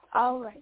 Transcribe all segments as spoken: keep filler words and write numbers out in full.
All right.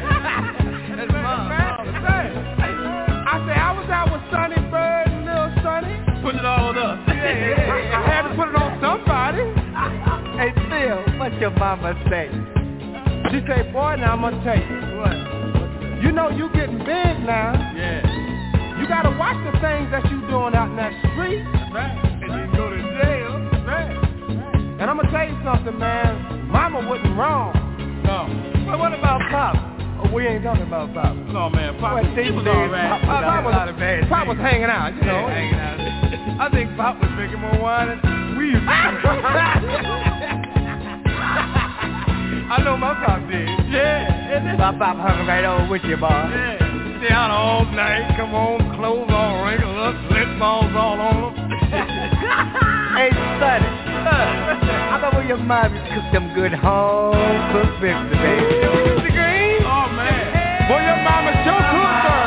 I say I was out with Sonny Bird and Lil Son putting it all on us. I, I had to put it on somebody. Hey, Phil, what your mama say? She say, boy, now I'm going to tell you. What? You know you getting big now. Yeah. You got to watch the things that you doing out in that street. That's right. And you go to jail. That's right. And I'm going to tell you something, man. Mama wasn't wrong. No. But what about Pop? Oh, we ain't talking about Pop. No, man. Pop, well, he was all right. Pop, Pop, was, was, Pop was hanging out, you know. Yeah, hanging out. I think Pop was drinking more wine than we used to. I know my Pop did. Yeah. My Pop hung right over with you, boy. Yeah. Stay out all night, come home, clothes all wrinkled up, lip balls all on them. Hey, Sonny, I know where your mom used to cook them good home-cooked ribs today. The green? Oh, man. Boy, your mama sure cooked her.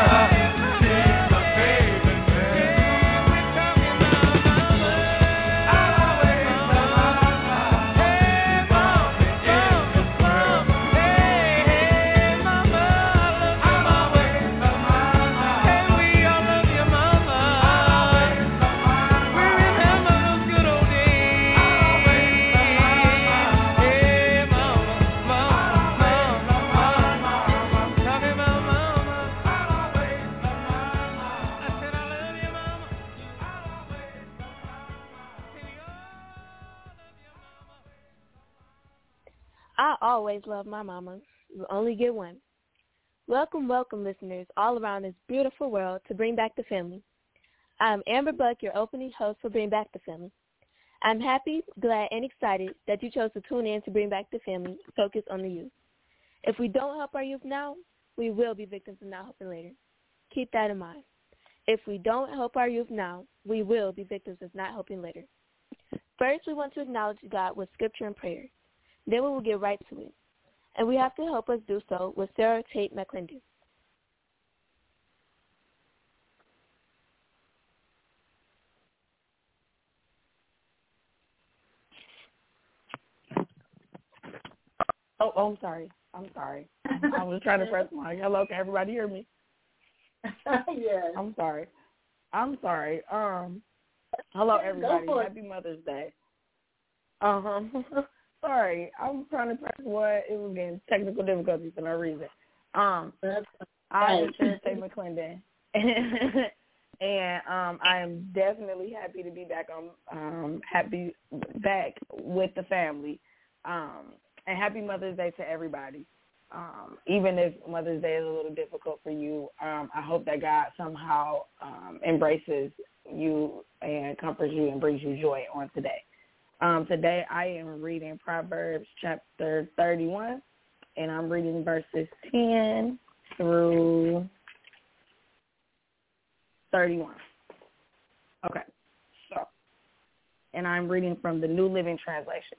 I always love my mama. You only get one. Welcome, welcome, listeners all around this beautiful world to Bring Back the Family. I'm Amber Buck, your opening host for Bring Back the Family. I'm happy, glad, and excited that you chose to tune in to Bring Back the Family, focus on the youth. If we don't help our youth now, we will be victims of not helping later. Keep that in mind. If we don't help our youth now, we will be victims of not helping later. First, we want to acknowledge God with scripture and prayer. Then we will get right to it. And we have to help us do so with Sarah Tate McClendon. Oh, oh, I'm sorry. I'm sorry. I was trying to press my hello. Can everybody hear me? Yes. I'm sorry. I'm sorry. Um, hello, everybody. Happy Mother's Day. Um, sorry. I was trying to press what it was getting technical difficulties for no reason. Um, I am Sarah Tate McClendon, and um, I am definitely happy to be back on. Um, happy back with the family. Um, and happy Mother's Day to everybody. Um, even if Mother's Day is a little difficult for you, um, I hope that God somehow um, embraces you and comforts you and brings you joy on today. Um, today I am reading Proverbs chapter thirty-one, and I'm reading verses ten through thirty-one. Okay, so, and I'm reading from the New Living Translation.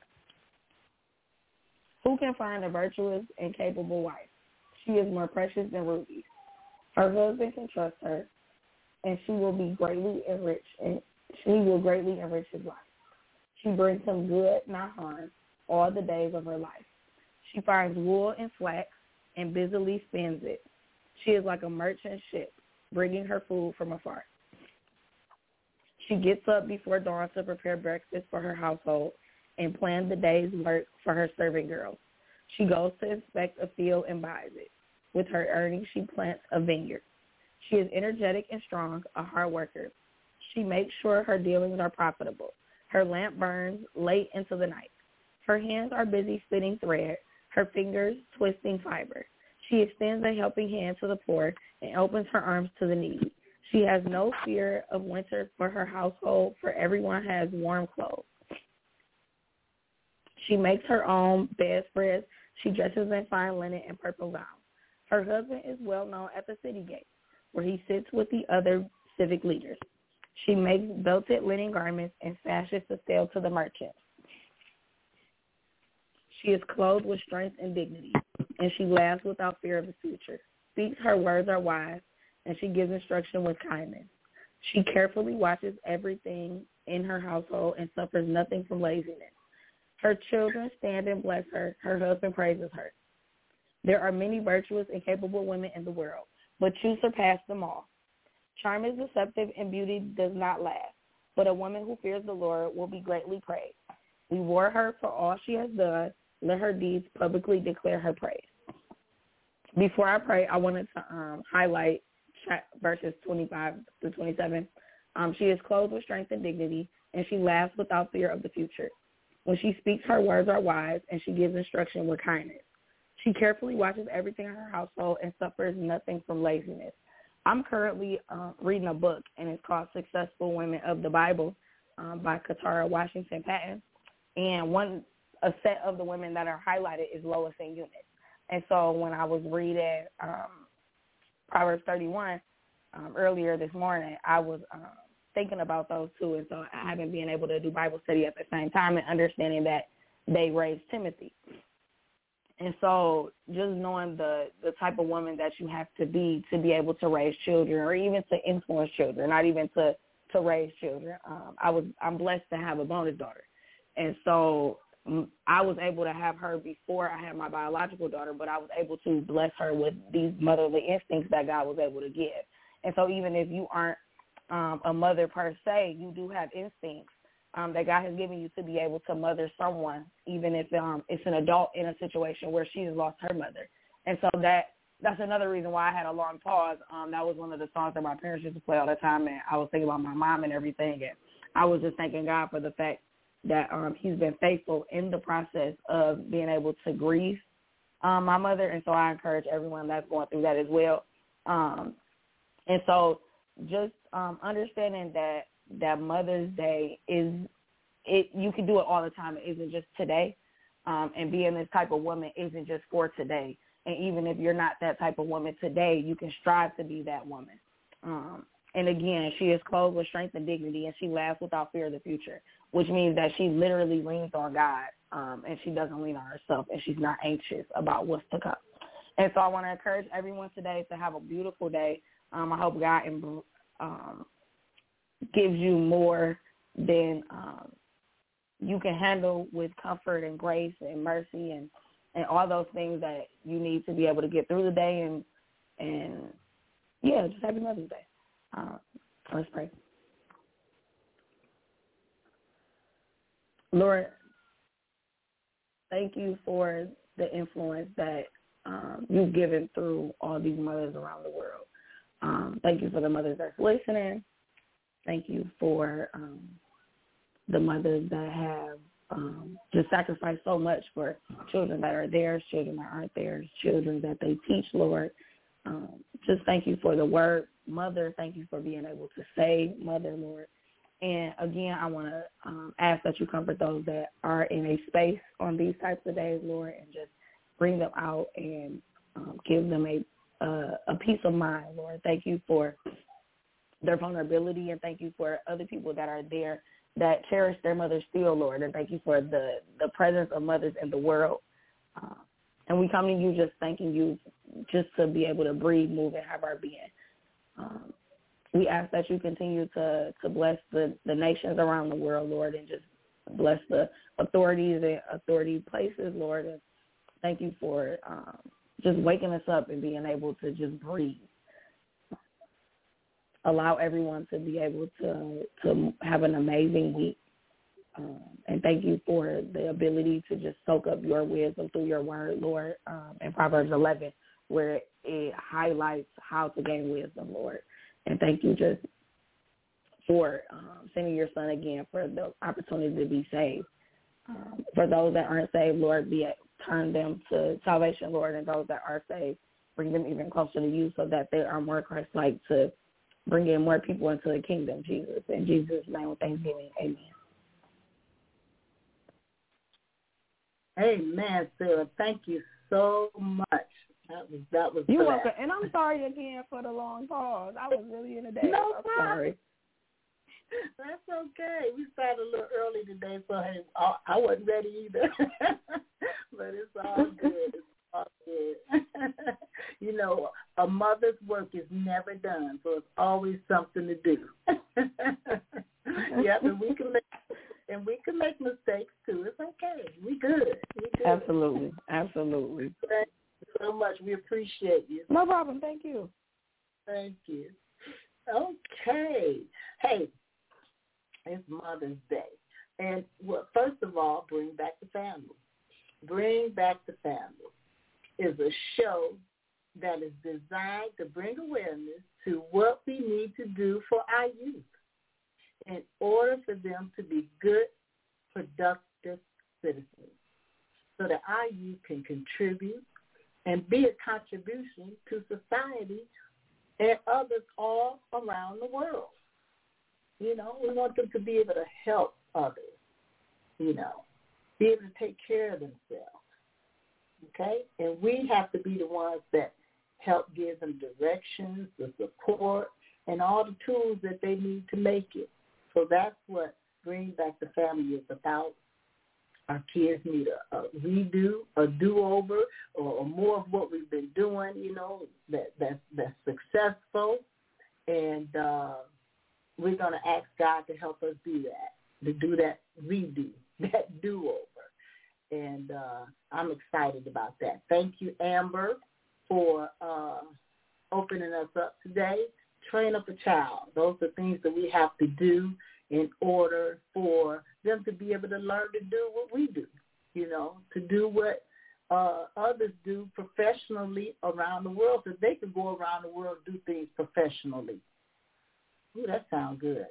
Who can find a virtuous and capable wife? She is more precious than rubies. Her husband can trust her, and she will be greatly enriched, and she will greatly enrich his life. She brings him good, not harm, all the days of her life. She finds wool and flax and busily spins it. She is like a merchant ship, bringing her food from afar. She gets up before dawn to prepare breakfast for her household and plan the day's work for her servant girls. She goes to inspect a field and buys it. With her earnings, she plants a vineyard. She is energetic and strong, a hard worker. She makes sure her dealings are profitable. Her lamp burns late into the night. Her hands are busy spinning thread, her fingers twisting fiber. She extends a helping hand to the poor and opens her arms to the needy. She has no fear of winter for her household, for everyone has warm clothes. She makes her own bedspreads. She dresses in fine linen and purple gowns. Her husband is well known at the city gate, where he sits with the other civic leaders. She makes belted linen garments and sashes to sell to the merchants. She is clothed with strength and dignity, and she laughs without fear of the future. Speaks her words are wise, and she gives instruction with kindness. She carefully watches everything in her household and suffers nothing from laziness. Her children stand and bless her. Her husband praises her. There are many virtuous and capable women in the world, but you surpass them all. Charm is deceptive and beauty does not last. but a woman who fears the Lord will be greatly praised. Reward her for all she has done. Let her deeds publicly declare her praise. Before I pray, I wanted to um, highlight verses twenty-five to twenty-seven. Um, she is clothed with strength and dignity, and she laughs without fear of the future. When she speaks, her words are wise, and she gives instruction with kindness. She carefully watches everything in her household and suffers nothing from laziness. I'm currently uh, reading a book, and it's called Successful Women of the Bible um, by Katara Washington Patton. And one a set of the women that are highlighted is Lois and Eunice. And so when I was reading um, Proverbs thirty-one um, earlier this morning, I was um, thinking about those two. And so I haven't been able to do Bible study at the same time and understanding that they raised Timothy. And so just knowing the, the type of woman that you have to be to be able to raise children or even to influence children, not even to, to raise children. Um, I was, I'm blessed to have a bonus daughter. And so I was able to have her before I had my biological daughter, but I was able to bless her with these motherly instincts that God was able to give. And so even if you aren't um, a mother per se, you do have instincts um, that God has given you to be able to mother someone, even if um, it's an adult in a situation where she has lost her mother. And so that that's another reason why I had a long pause. Um, that was one of the songs that my parents used to play all the time, and I was thinking about my mom and everything, and I was just thanking God for the fact that um, he's been faithful in the process of being able to grieve um, my mother. And so I encourage everyone that's going through that as well. Um, and so just um, understanding that that Mother's Day is, it. you can do it all the time. It isn't just today. Um, and being this type of woman isn't just for today. And even if you're not that type of woman today, you can strive to be that woman. Um, and again, she is clothed with strength and dignity, and she laughs without fear of the future, which means that she literally leans on God, um, and she doesn't lean on herself, and she's not anxious about what's to come. And so I want to encourage everyone today to have a beautiful day. Um, I hope God um, gives you more than um, you can handle with comfort and grace and mercy and, and all those things that you need to be able to get through the day. And, and yeah, just happy Mother's Day. Uh, let's pray. Lord, thank you for the influence that um, you've given through all these mothers around the world. Um, thank you for the mothers that's listening. Thank you for um, the mothers that have um, just sacrificed so much for children that are theirs, children that aren't theirs, children that they teach, Lord. Um, just thank you for the word mother. Thank you for being able to say mother, Lord. And, again, I want to um, ask that you comfort those that are in a space on these types of days, Lord, and just bring them out and um, give them a uh, a peace of mind, Lord. Thank you for their vulnerability, and thank you for other people that are there that cherish their mothers still, Lord. And thank you for the, the presence of mothers in the world. Uh, and we come to you just thanking you just to be able to breathe, move, and have our being. Um, We ask that you continue to, to bless the, the nations around the world, Lord, and just bless the authorities and authority places, Lord. And thank you for um, just waking us up and being able to just breathe. Allow everyone to be able to, to have an amazing week. Um, and thank you for the ability to just soak up your wisdom through your word, Lord, um, in Proverbs eleven, where it highlights how to gain wisdom, Lord. And thank you just for um, sending your son again for the opportunity to be saved. Um, for those that aren't saved, Lord, be turn them to salvation, Lord, and those that are saved, bring them even closer to you so that they are more Christ-like to bring in more people into the kingdom, Jesus. In Jesus' name with thanksgiving, amen. Amen, Sarah. Thank you so much. That was that was. You're welcome. And I'm sorry again for the long pause. I was really in a day. No I'm problem. sorry. That's okay. We started a little early today, so hey, I wasn't ready either. But it's all good. It's all good. You know, a mother's work is never done, so it's always something to do. Yep, and we can make and we can make mistakes too. It's okay. We good. We good. Absolutely. Absolutely. Thank you so much. We appreciate you. No problem. Thank you. Thank you. Okay. Hey, It's Mother's Day. And well, first of all, Bring Back the Family. Bring Back the Family is a show that is designed to bring awareness to what we need to do for our youth in order for them to be good, productive citizens, so that our youth can contribute and be a contribution to society and others all around the world. You know, we want them to be able to help others, you know, be able to take care of themselves, okay? And we have to be the ones that help give them directions, the support, and all the tools that they need to make it. So that's what Bring Back the Family is about. Our kids need a, a redo, a do-over, or, or more of what we've been doing, you know, that, that that's successful. And uh, we're going to ask God to help us do that, to do that redo, that do-over. And uh, I'm excited about that. Thank you, Amber, for uh, opening us up today. Train up a child. Those are things that we have to do in order for them to be able to learn to do what we do, you know, to do what uh, others do professionally around the world, so they can go around the world and do things professionally. Ooh, that sounds good.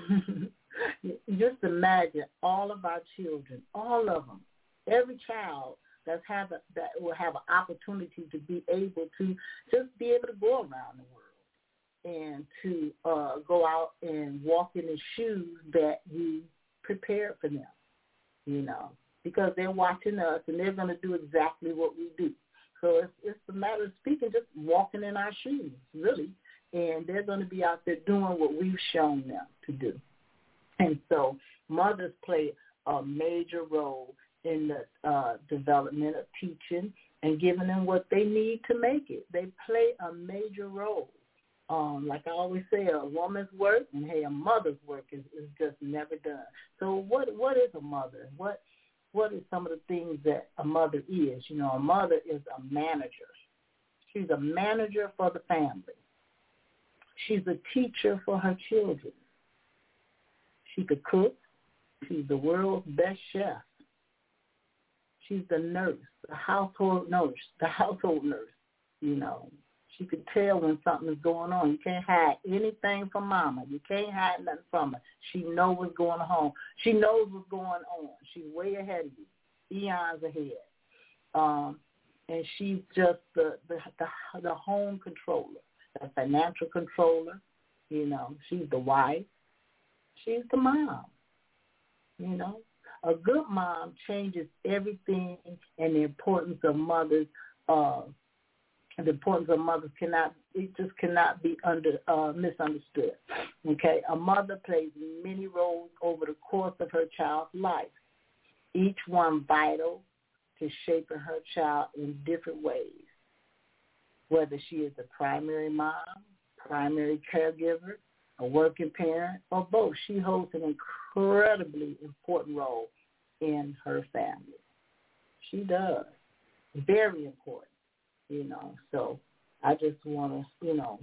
Just imagine all of our children, all of them, every child that's have a, that will have an opportunity to be able to just be able to go around the world and to uh, go out and walk in the shoes that you prepared for them, you know, because they're watching us and they're going to do exactly what we do. So it's, it's a matter of speaking, just walking in our shoes, really, and they're going to be out there doing what we've shown them to do. And so mothers play a major role in the uh, development of teaching and giving them what they need to make it. They play a major role. Um, like I always say, a woman's work and, hey, a mother's work is, is just never done. So what what is a mother? What what is some of the things that a mother is? You know, a mother is a manager. She's a manager for the family. She's a teacher for her children. She could cook. She's the world's best chef. She's the nurse, the household nurse, the household nurse, you know. She could tell when something is going on. You can't hide anything from mama. You can't hide nothing from her. She knows what's going on. She knows what's going on. She's way ahead of you, eons ahead. Um, and she's just the, the, the, the home controller, the financial controller. You know, she's the wife. She's the mom, you know. A good mom changes everything, and the importance of mothers uh The importance of mothers cannot, it just cannot be under uh, misunderstood. Okay, a mother plays many roles over the course of her child's life, each one vital to shaping her child in different ways. Whether she is a primary mom, primary caregiver, a working parent, or both, she holds an incredibly important role in her family. She does. Very important. You know, so I just want to, you know,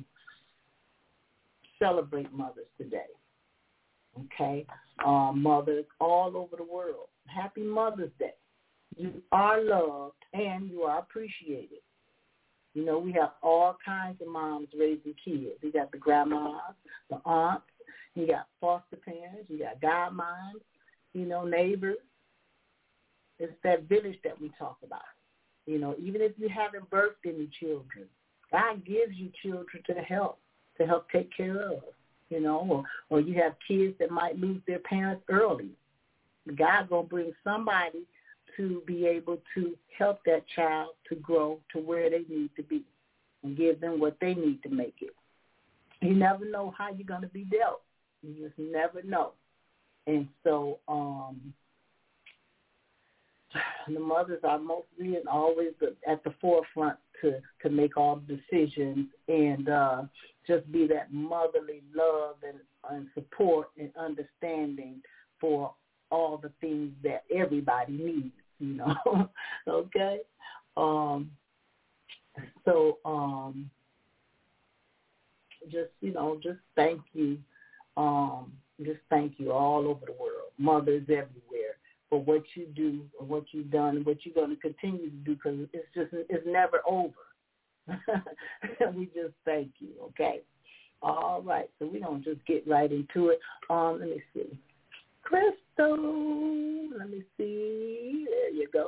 celebrate mothers today, okay? Um, mothers all over the world. Happy Mother's Day. You are loved and you are appreciated. You know, we have all kinds of moms raising kids. You got the grandmas, the aunts, you got foster parents, you got godmoms, you know, neighbors. It's that village that we talk about. You know, even if you haven't birthed any children, God gives you children to help, to help take care of, you know, or, or you have kids that might lose their parents early. God's going to bring somebody to be able to help that child to grow to where they need to be and give them what they need to make it. You never know how you're going to be dealt. You just never know. And so, um, the mothers are mostly and always at the forefront to, to make all the decisions and uh, just be that motherly love and, and support and understanding for all the things that everybody needs, you know, okay? Um, so um, just, you know, just thank you um, just thank you all over the world, mothers everywhere, for what you do and what you've done and what you're going to continue to do, because it's just, it's never over. We just thank you, okay? All right, so we're going to just get right into it. Um, let me see. Crystal, let me see. There you go.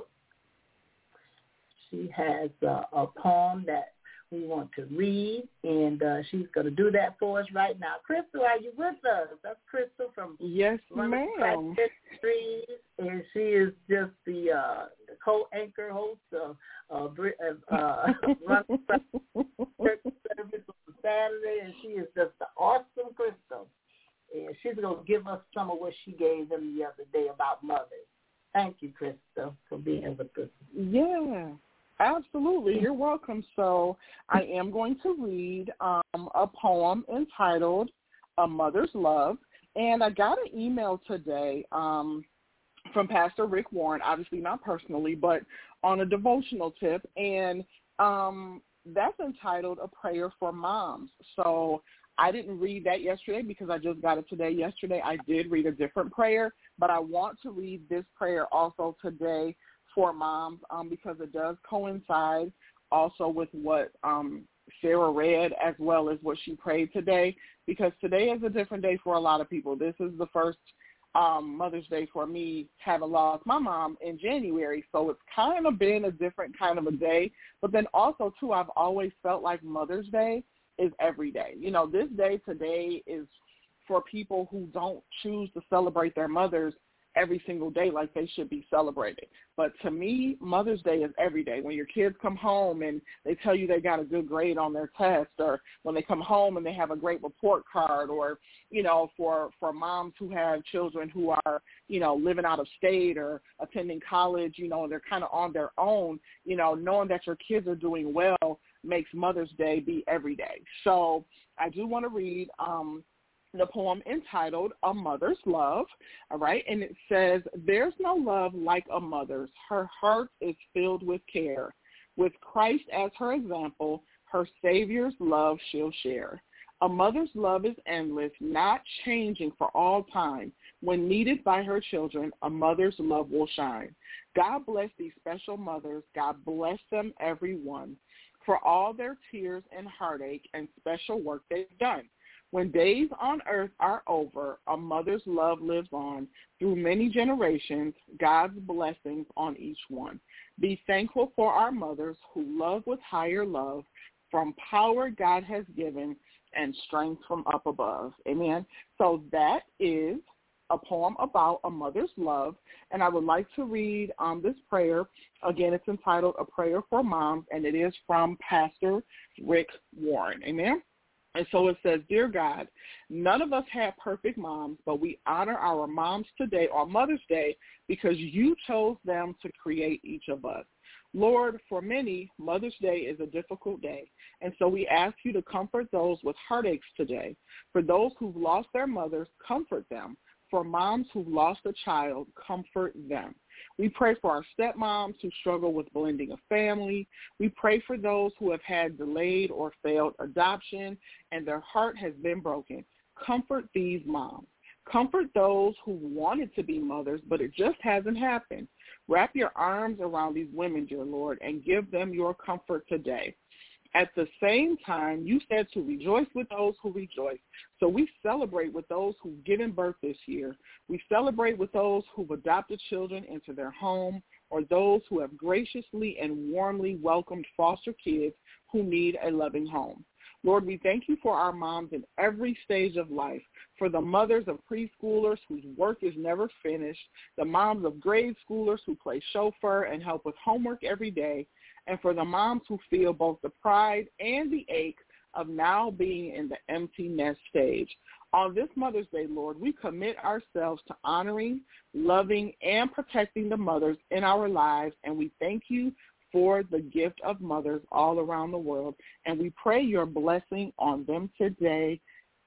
She has uh, a poem that we want to read, and uh, she's going to do that for us right now. Crystal, are you with us? That's Crystal from Yes, ma'am. Industries, and she is just the, uh, the co-anchor host of uh, uh, Run Church Service on Saturday, and she is just the awesome Crystal. And she's going to give us some of what she gave them the other day about mothers. Thank you, Crystal, for being with us. Yeah. Absolutely. You're welcome. So I am going to read um, a poem entitled A Mother's Love. And I got an email today um, from Pastor Rick Warren, obviously not personally, but on a devotional tip. And um, that's entitled A Prayer for Moms. So I didn't read that yesterday because I just got it today. Yesterday I did read a different prayer, but I want to read this prayer also today for moms, um, because it does coincide also with what um, Sarah read, as well as what she prayed today, because today is a different day for a lot of people. This is the first um, Mother's Day for me, having lost my mom in January, so it's kind of been a different kind of a day. But then also, too, I've always felt like Mother's Day is every day. You know, this day today is for people who don't choose to celebrate their mothers every single day like they should be celebrated. But to me, Mother's Day is every day. When your kids come home and they tell you they got a good grade on their test, or when they come home and they have a great report card, or, you know, for, for moms who have children who are, you know, living out of state or attending college, you know, and they're kind of on their own, you know, knowing that your kids are doing well makes Mother's Day be every day. So I do want to read um, the poem entitled A Mother's Love, all right, and it says, there's no love like a mother's. Her heart is filled with care. With Christ as her example, her Savior's love she'll share. A mother's love is endless, not changing for all time. When needed by her children, a mother's love will shine. God bless these special mothers. God bless them, every one, for all their tears and heartache and special work they've done. When days on earth are over, a mother's love lives on. Through many generations, God's blessings on each one. Be thankful for our mothers who love with higher love, from power God has given and strength from up above. Amen. So that is a poem about a mother's love, and I would like to read um, this prayer. Again, it's entitled A Prayer for Moms, and it is from Pastor Rick Warren. Amen. And so it says, Dear God, none of us have perfect moms, but we honor our moms today on Mother's Day because you chose them to create each of us. Lord, for many, Mother's Day is a difficult day, and so we ask you to comfort those with heartaches today. For those who've lost their mothers, comfort them. For moms who've lost a child, comfort them. We pray for our stepmoms who struggle with blending a family. We pray for those who have had delayed or failed adoption and their heart has been broken. Comfort these moms. Comfort those who wanted to be mothers, but it just hasn't happened. Wrap your arms around these women, dear Lord, and give them your comfort today. At the same time, you said to rejoice with those who rejoice. So we celebrate with those who've given birth this year. We celebrate with those who've adopted children into their home, or those who have graciously and warmly welcomed foster kids who need a loving home. Lord, we thank you for our moms in every stage of life, for the mothers of preschoolers whose work is never finished, the moms of grade schoolers who play chauffeur and help with homework every day, and for the moms who feel both the pride and the ache of now being in the empty nest stage. On this Mother's Day, Lord, we commit ourselves to honoring, loving, and protecting the mothers in our lives, and we thank you for the gift of mothers all around the world, and we pray your blessing on them today.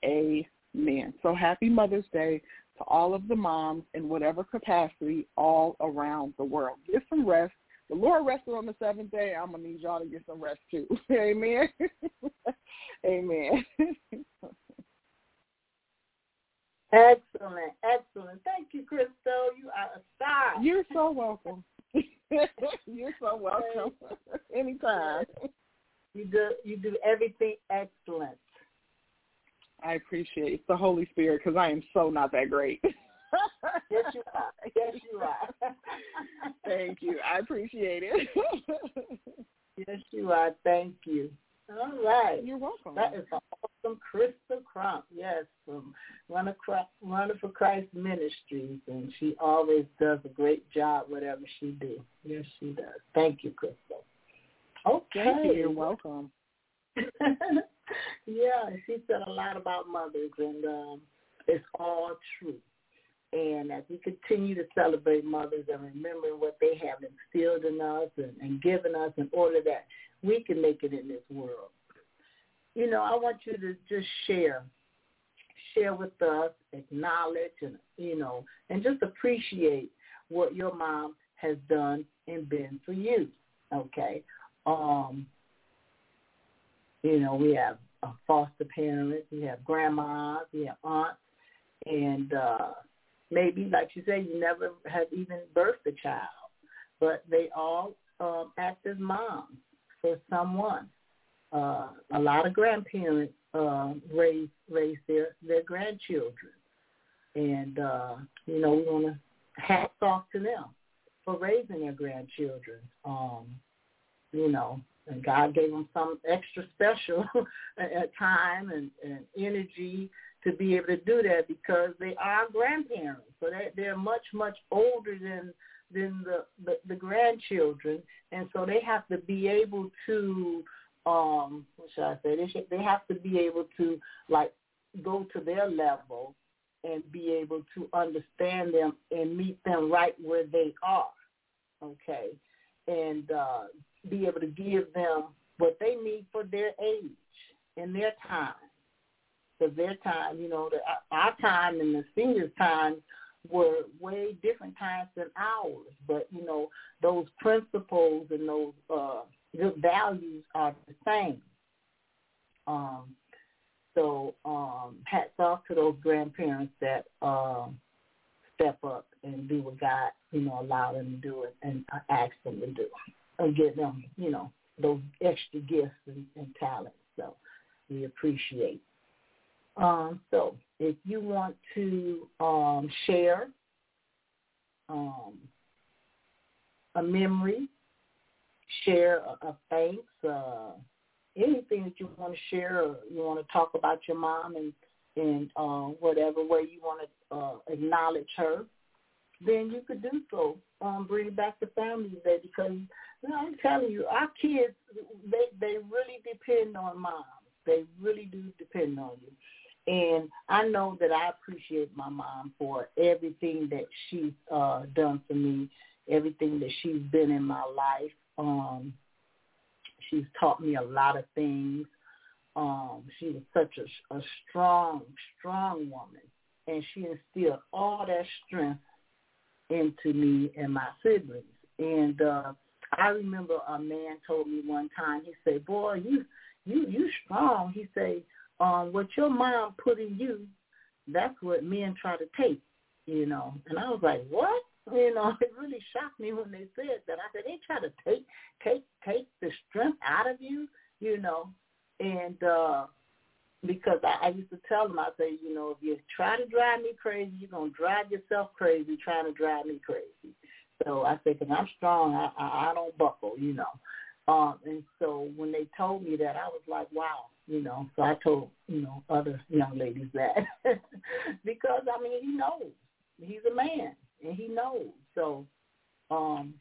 Amen. So happy Mother's Day to all of the moms in whatever capacity all around the world. Get some rest. The Lord rested on the seventh day. I'm going to need y'all to get some rest too. Amen. Amen. Excellent, excellent. Thank you, Crystal. You are a star. You're so welcome. You're so welcome. Anytime. You do you do everything excellent. I appreciate it. It's the Holy Spirit, because I am so not that great. Yes, you are. Yes, you are. Thank you. I appreciate it. Yes, you are. Thank you. All right. You're welcome. That is awesome, Crystal Crump. Yes, from Runner, Runner for Christ Ministries, and she always does a great job, whatever she do. Yes, she does. Thank you, Crystal. Okay. Thank you. You're welcome. Yeah, she said a lot about mothers, and um, it's all true. And as we continue to celebrate mothers and remember what they have instilled in us and, and given us in order that we can make it in this world, you know, I want you to just share, share with us, acknowledge, and, you know, and just appreciate what your mom has done and been for you, okay? Um, you know, we have uh, foster parents, we have grandmas, we have aunts, and uh, maybe, like you say, you never have even birthed a child, but they all um, act as moms for someone. Uh, a lot of grandparents uh, raise raise their, their grandchildren, and uh, you know, we want to hats off to them for raising their grandchildren. Um, you know, and God gave them some extra special time and, and energy to be able to do that because they are grandparents. So they, they're much, much older than than the, the, the grandchildren, and so they have to be able to, um, what should I say, they, should, they have to be able to, like, go to their level and be able to understand them and meet them right where they are, okay, and uh, be able to give them what they need for their age and their time. Because their time, you know, the, our time and the seniors' time were way different times than ours. But, you know, those principles and those uh, good values are the same. Um, so um, hats off to those grandparents that uh, step up and do what God, you know, allow them to do it and ask them to do and give them, you know, those extra gifts and, and talents. So we appreciate. Um, so if you want to um, share um, a memory, share a, a thanks, uh, anything that you want to share, or you want to talk about your mom and, and uh, whatever way you want to uh, acknowledge her, then you could do so. Um, bring back the family today because, you know, I'm telling you, our kids, they, they really depend on moms. They really do depend on you. And I know that I appreciate my mom for everything that she's uh, done for me, everything that she's been in my life. Um, she's taught me a lot of things. Um, she was such a, a strong, strong woman, and she instilled all that strength into me and my siblings. And uh, I remember a man told me one time, he said, boy, you, you, you strong. He said, Um, what your mom put in you, that's what men try to take, you know. And I was like, what? You know, it really shocked me when they said that. I said, they try to take take, take the strength out of you, you know. And uh, because I, I used to tell them, I say, you know, if you try to drive me crazy, you're going to drive yourself crazy trying to drive me crazy. So I said, because I'm strong, I, I, I don't buckle, you know. Um, and so when they told me that, I was like, wow. You know, so I told, you know, other young ladies that because, I mean, he knows. He's a man, and he knows. So um,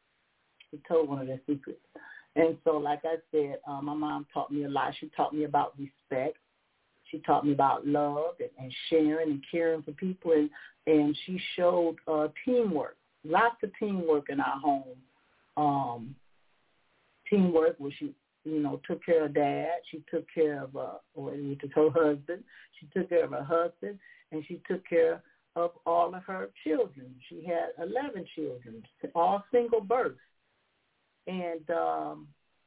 he told one of their secrets. And so, like I said, uh, my mom taught me a lot. She taught me about respect. She taught me about love and, and sharing and caring for people. And, and she showed uh, teamwork, lots of teamwork in our home. Um, teamwork where she, you know, took care of Dad. She took care of, uh, or it was her husband. She took care of her husband, and she took care of all of her children. She had eleven children, all single births. And um,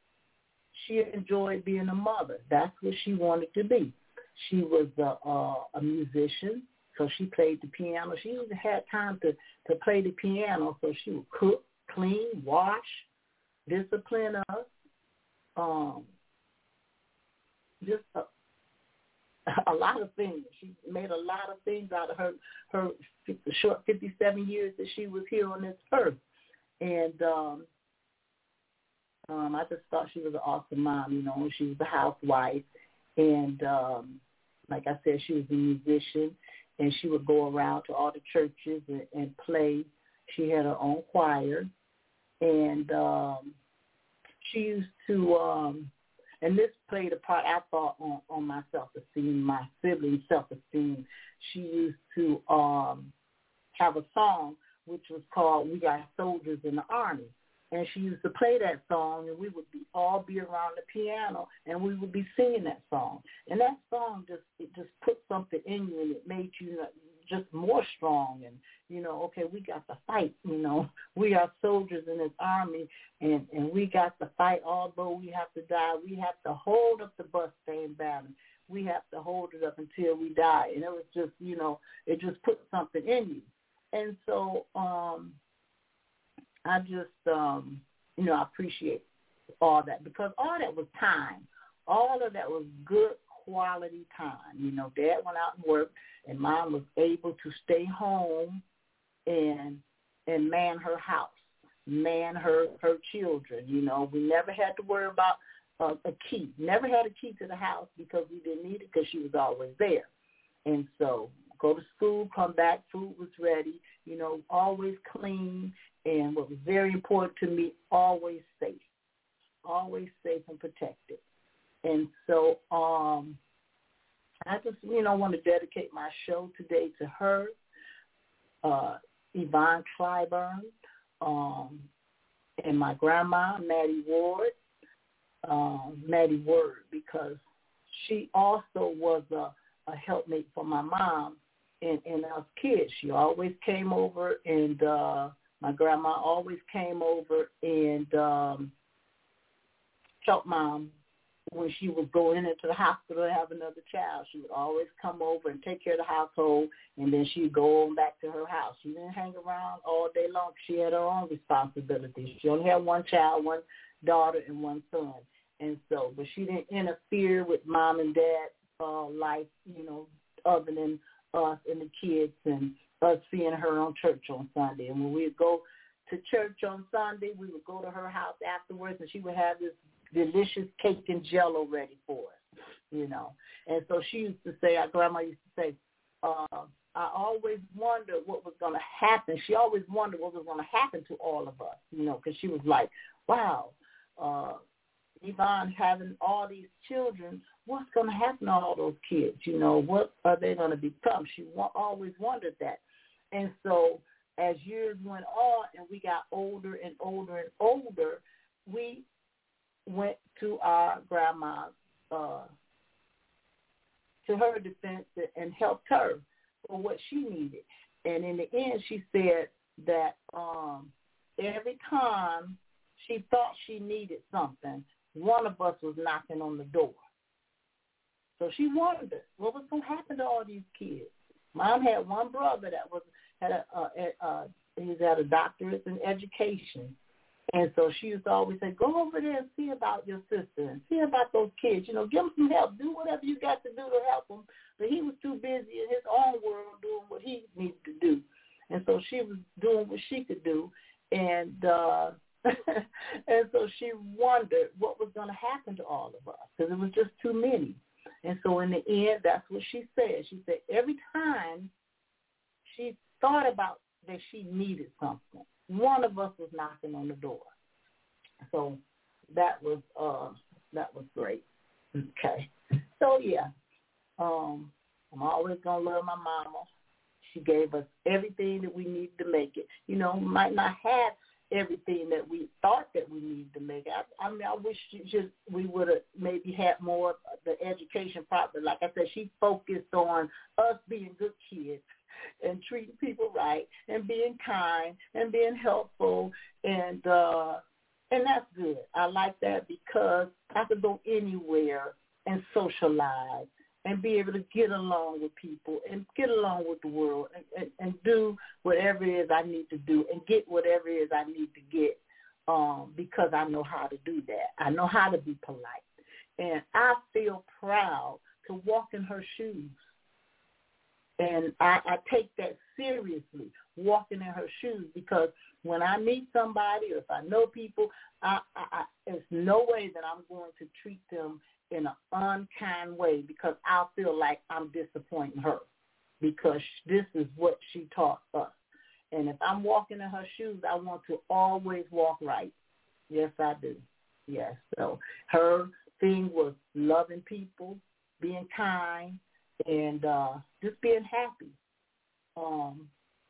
she enjoyed being a mother. That's what she wanted to be. She was a, a, a musician. So she played the piano. She even had time to, to play the piano, so she would cook, clean, wash, discipline us. Um, just a, a lot of things. She made a lot of things out of her, her short fifty-seven years that she was here on this earth. And um, um, I just thought she was an awesome mom, you know. She was a housewife. And um, like I said, she was a musician. And she would go around to all the churches and, and play. She had her own choir. And um, she used to, um, and this played a part, I thought, on, on my self-esteem, my siblings' self-esteem. She used to um, have a song which was called We Got Soldiers in the Army. And she used to play that song, and we would be all be around the piano, and we would be singing that song. And that song just it just put something in you, and it made you just more strong. And, you know, okay, we got to fight, you know. We are soldiers in this army, and, and we got to fight. Although we have to die, we have to hold up the bus-stained banner. We have to hold it up until we die. And it was just, you know, it just put something in you. And so um, I just, um, you know, I appreciate all that, because all that was time. All of that was good quality time. You know, Dad went out and worked, and Mom was able to stay home and and man her house, man her, her children. You know, we never had to worry about uh, a key. Never had a key to the house because we didn't need it because she was always there. And so go to school, come back, food was ready, you know, always clean. And what was very important to me, always safe, always safe and protected. And so um, I just, you know, want to dedicate my show today to her, uh, Yvonne Clyburn, um, and my grandma, Maddie Ward, um, Maddie Word, because she also was a, a helpmate for my mom and, and us kids. She always came over, and uh, my grandma always came over and um, helped Mom when she was going into the hospital to have another child. She would always come over and take care of the household, and then she'd go on back to her house. She didn't hang around all day long. She had her own responsibilities. She only had one child, one daughter, and one son. And so, but she didn't interfere with Mom and Dad uh, life, you know, other than us and the kids and us seeing her on church on Sunday. And when we'd go to church on Sunday, we would go to her house afterwards, and she would have this delicious cake and jello ready for us, you know. And so she used to say, our grandma used to say, uh, I always wondered what was going to happen. She always wondered what was going to happen to all of us, you know, because she was like, wow, uh, Yvonne having all these children, what's going to happen to all those kids? You know, what are they going to become? She wa- always wondered that. And so as years went on and we got older and older and older, we went to our grandma's, uh, to her defense and helped her for what she needed. And in the end, she said that um, every time she thought she needed something, one of us was knocking on the door. So she wondered what was going to happen to all these kids. Mom had one brother that was had a, uh, uh, he was at a doctorate in education. And so she used to always say, go over there and see about your sister and see about those kids. You know, give them some help. Do whatever you got to do to help them. But he was too busy in his own world doing what he needed to do. And so she was doing what she could do. And uh, and so she wondered what was going to happen to all of us because it was just too many. And so in the end, that's what she said. She said every time she thought about that she needed something, one of us was knocking on the door. So that was uh, that was great. Okay. So, yeah, um, I'm always going to love my mama. She gave us everything that we needed to make it. You know, we might not have everything that we thought that we needed to make it. I, I mean, I wish just we would have maybe had more of the education part. But like I said, she focused on us being good kids and treating people right and being kind and being helpful, and uh, and that's good. I like that because I could go anywhere and socialize and be able to get along with people and get along with the world and, and, and do whatever it is I need to do and get whatever it is I need to get um, because I know how to do that. I know how to be polite. And I feel proud to walk in her shoes. And I, I take that seriously, walking in her shoes, because when I meet somebody or if I know people, I, I, I, there's no way that I'm going to treat them in an unkind way because I'll feel like I'm disappointing her because this is what she taught us. And if I'm walking in her shoes, I want to always walk right. Yes, I do. Yes. So her thing was loving people, being kind, and uh, just being happy. Um,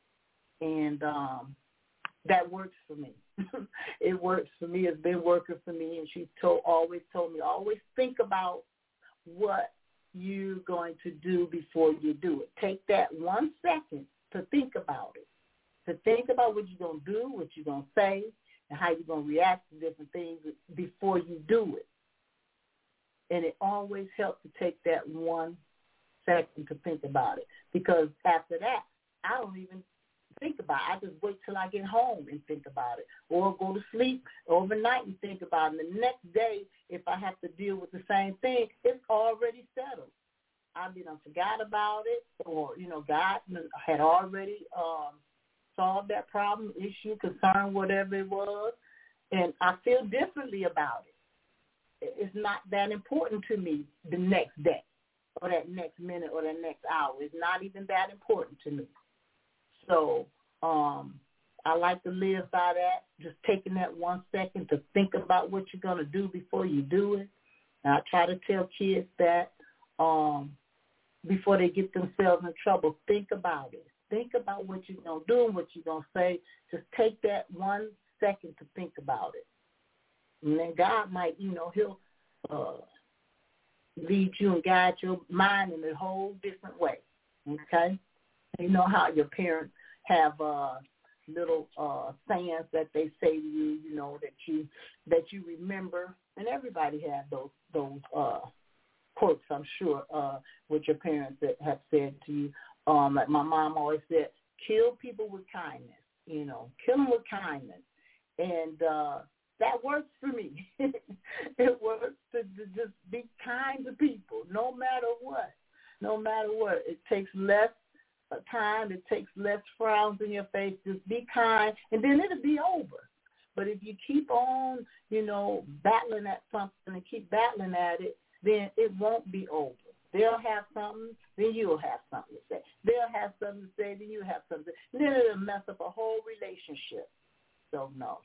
and um, that works for me. It works for me. It's been working for me. And she told, always told me, always think about what you're going to do before you do it. Take that one second to think about it, to think about what you're going to do, what you're going to say, and how you're going to react to different things before you do it. And it always helps to take that one second to think about it, because after that, I don't even think about it. I just wait till I get home and think about it, or go to sleep overnight and think about it. And the next day, if I have to deal with the same thing, it's already settled. I mean, I forgot about it, or, you know, God had already um, solved that problem, issue, concern, whatever it was, and I feel differently about it. It's not that important to me the next day or that next minute or that next hour. It's not even that important to me. So um, I like to live by that, just taking that one second to think about what you're going to do before you do it. And I try to tell kids that um, before they get themselves in trouble, think about it. Think about what you're going to do and what you're going to say. Just take that one second to think about it. And then God might, you know, he'll uh, lead you and guide your mind in a whole different way, okay? You know how your parents have uh, little uh, sayings that they say to you, you know, that you that you remember, and everybody has those those uh, quotes, I'm sure, uh, with your parents that have said to you. Um, like my mom always said, kill people with kindness, you know, kill them with kindness. And uh, that works for me. It works to, to just be kind to people, no matter what. No matter what. It takes less time. It takes less frowns in your face. Just be kind, and then it'll be over. But if you keep on, you know, battling at something and keep battling at it, then it won't be over. They'll have something, then you'll have something to say. They'll have something to say, then you'll have something to say. And then it'll mess up a whole relationship. So, no.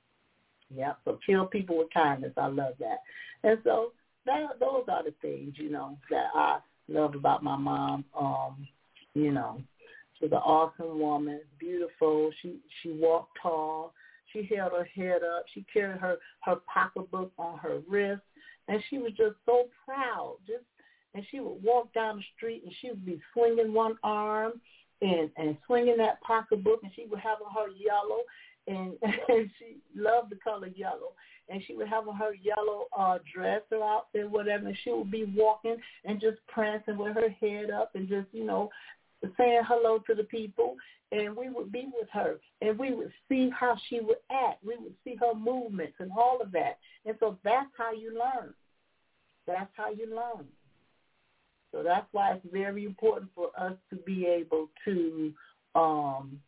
Yeah, so kill people with kindness. I love that. And so that, those are the things, you know, that I love about my mom. Um, you know, she's an awesome woman, beautiful. She she walked tall. She held her head up. She carried her, her pocketbook on her wrist. And she was just so proud. Just And she would walk down the street, and she would be swinging one arm and, and swinging that pocketbook, and she would have on her yellow. And, and she loved the color yellow. And she would have on her yellow uh, dress or outfit, whatever, and she would be walking and just prancing with her head up and just, you know, saying hello to the people. And we would be with her, and we would see how she would act. We would see her movements and all of that. And so that's how you learn. That's how you learn. So that's why it's very important for us to be able to um,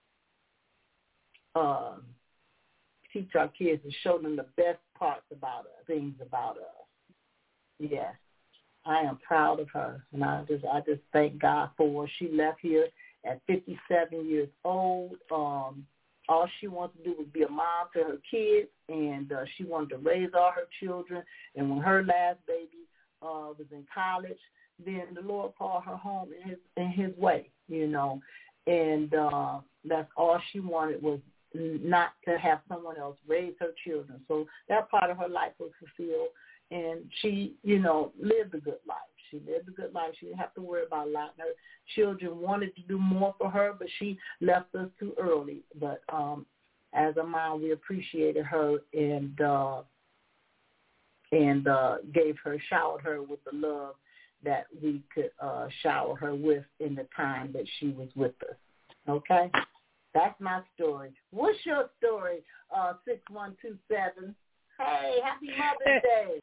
um, teach our kids and show them the best parts about us, things about us. Yes, I am proud of her, and I just I just thank God for her. She left here at fifty-seven years old. Um, all she wanted to do was be a mom to her kids, and uh, she wanted to raise all her children. And when her last baby uh, was in college, then the Lord called her home in his in his way, you know. And uh, that's all she wanted, was not to have someone else raise her children. So that part of her life was fulfilled, and she, you know, lived a good life. She lived a good life. She didn't have to worry about a lot. Her children wanted to do more for her, but she left us too early. But um, as a mom, we appreciated her and uh, and uh, gave her, showered her with the love that we could uh, shower her with in the time that she was with us. Okay? That's my story. What's your story, uh, six one two seven? Hey, happy Mother's Day.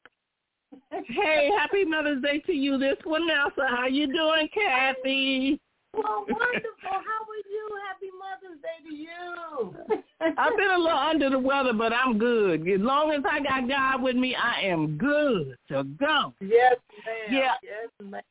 Hey, happy Mother's Day to you. This one, Nelsa. How you doing, Kathy? Well, wonderful. How are you? Happy Mother's Day to you. I've been a little under the weather, but I'm good. As long as I got God with me, I am good to go. Yes, ma'am. Yeah. Yes, ma'am.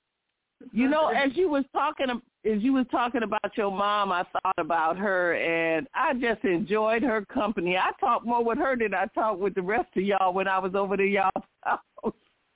You know, as you was talking, as you was talking about your mom, I thought about her, and I just enjoyed her company. I talked more with her than I talked with the rest of y'all when I was over to y'all's house.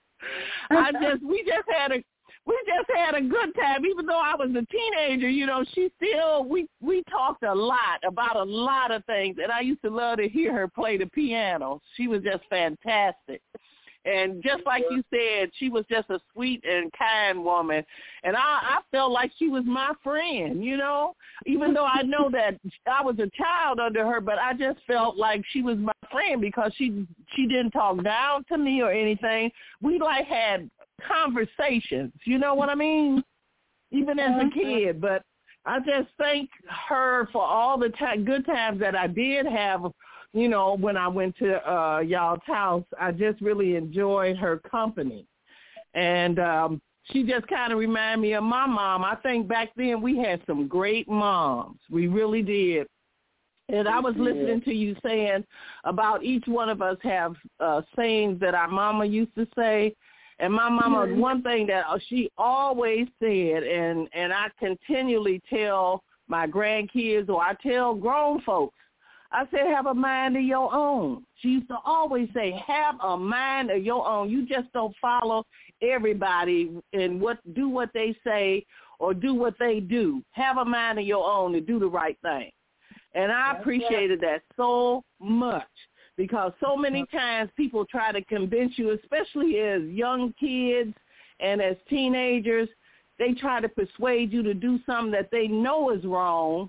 I just, we just had a. We just had a good time, even though I was a teenager. You know, she still, we, we talked a lot about a lot of things, and I used to love to hear her play the piano. She was just fantastic. And just like you said, she was just a sweet and kind woman. And I, I felt like she was my friend, you know, even though I know that I was a child under her, but I just felt like she was my friend because she she didn't talk down to me or anything. We, like, had conversations, you know what I mean, even as a kid. But I just thank her for all the t- good times that I did have, you know, when I went to uh, y'all's house. I just really enjoyed her company. And um, she just kind of reminded me of my mom. I think back then we had some great moms. We really did. And I was listening to you saying about each one of us have uh, sayings that our mama used to say. And my mama, mm-hmm. one thing that she always said, and, and I continually tell my grandkids, or I tell grown folks, I say, have a mind of your own. She used to always say, have a mind of your own. You just don't follow everybody and what do what they say or do what they do. Have a mind of your own to do the right thing. And I That's appreciated right. that so much. Because so many times people try to convince you, especially as young kids and as teenagers, they try to persuade you to do something that they know is wrong,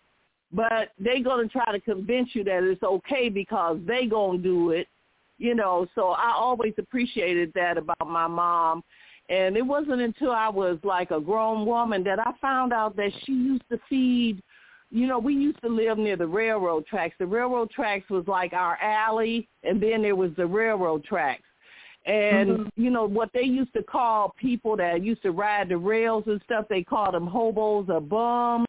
but they're going to try to convince you that it's okay because they going to do it, you know. So I always appreciated that about my mom. And it wasn't until I was like a grown woman that I found out that she used to feed. You know, we used to live near the railroad tracks. The railroad tracks was like our alley, and then there was the railroad tracks. And, mm-hmm. you know, what they used to call people that used to ride the rails and stuff, they called them hobos or bums.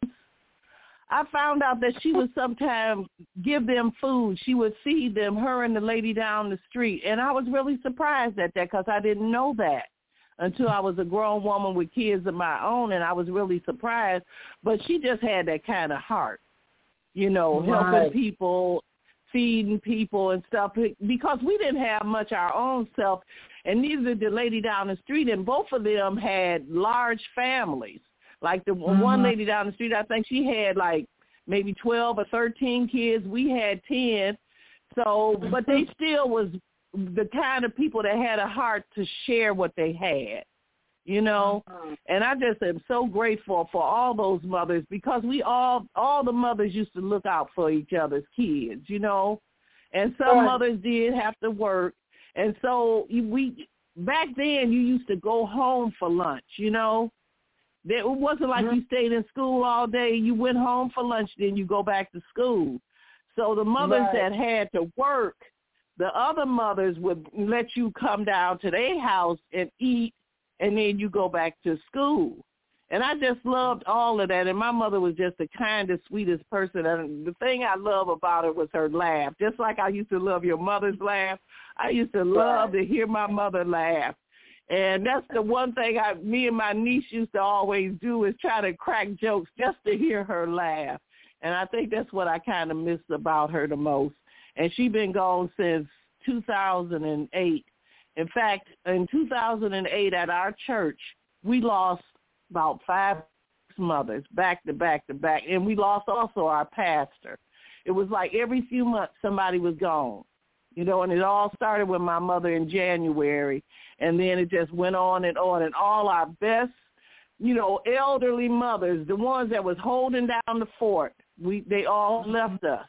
I found out that she would sometimes give them food. She would feed them, her and the lady down the street. And I was really surprised at that because I didn't know that until I was a grown woman with kids of my own, and I was really surprised. But she just had that kind of heart, you know, right. helping people, feeding people and stuff, because we didn't have much our own self, and neither did the lady down the street, and both of them had large families. Like the mm-hmm. one lady down the street, I think she had like maybe twelve or thirteen kids. We had ten. So, but they still was the kind of people that had a heart to share what they had, you know. Uh-huh. And I just am so grateful for all those mothers, because we all, all the mothers used to look out for each other's kids, you know. And some right. mothers did have to work. And so we, back then you used to go home for lunch, you know. It wasn't like mm-hmm. you stayed in school all day. You went home for lunch, then you go back to school. So the mothers right. that had to work, the other mothers would let you come down to their house and eat, and then you go back to school. And I just loved all of that. And my mother was just the kindest, sweetest person. And the thing I love about her was her laugh. Just like I used to love your mother's laugh, I used to love to hear my mother laugh. And that's the one thing I, me and my niece used to always do, is try to crack jokes just to hear her laugh. And I think that's what I kind of miss about her the most. And she's been gone since two thousand eight. In fact, in two thousand eight at our church, we lost about five mothers back to back to back. And we lost also our pastor. It was like every few months somebody was gone, you know, and it all started with my mother in January. And then it just went on and on. And all our best, you know, elderly mothers, the ones that was holding down the fort, we they all left us.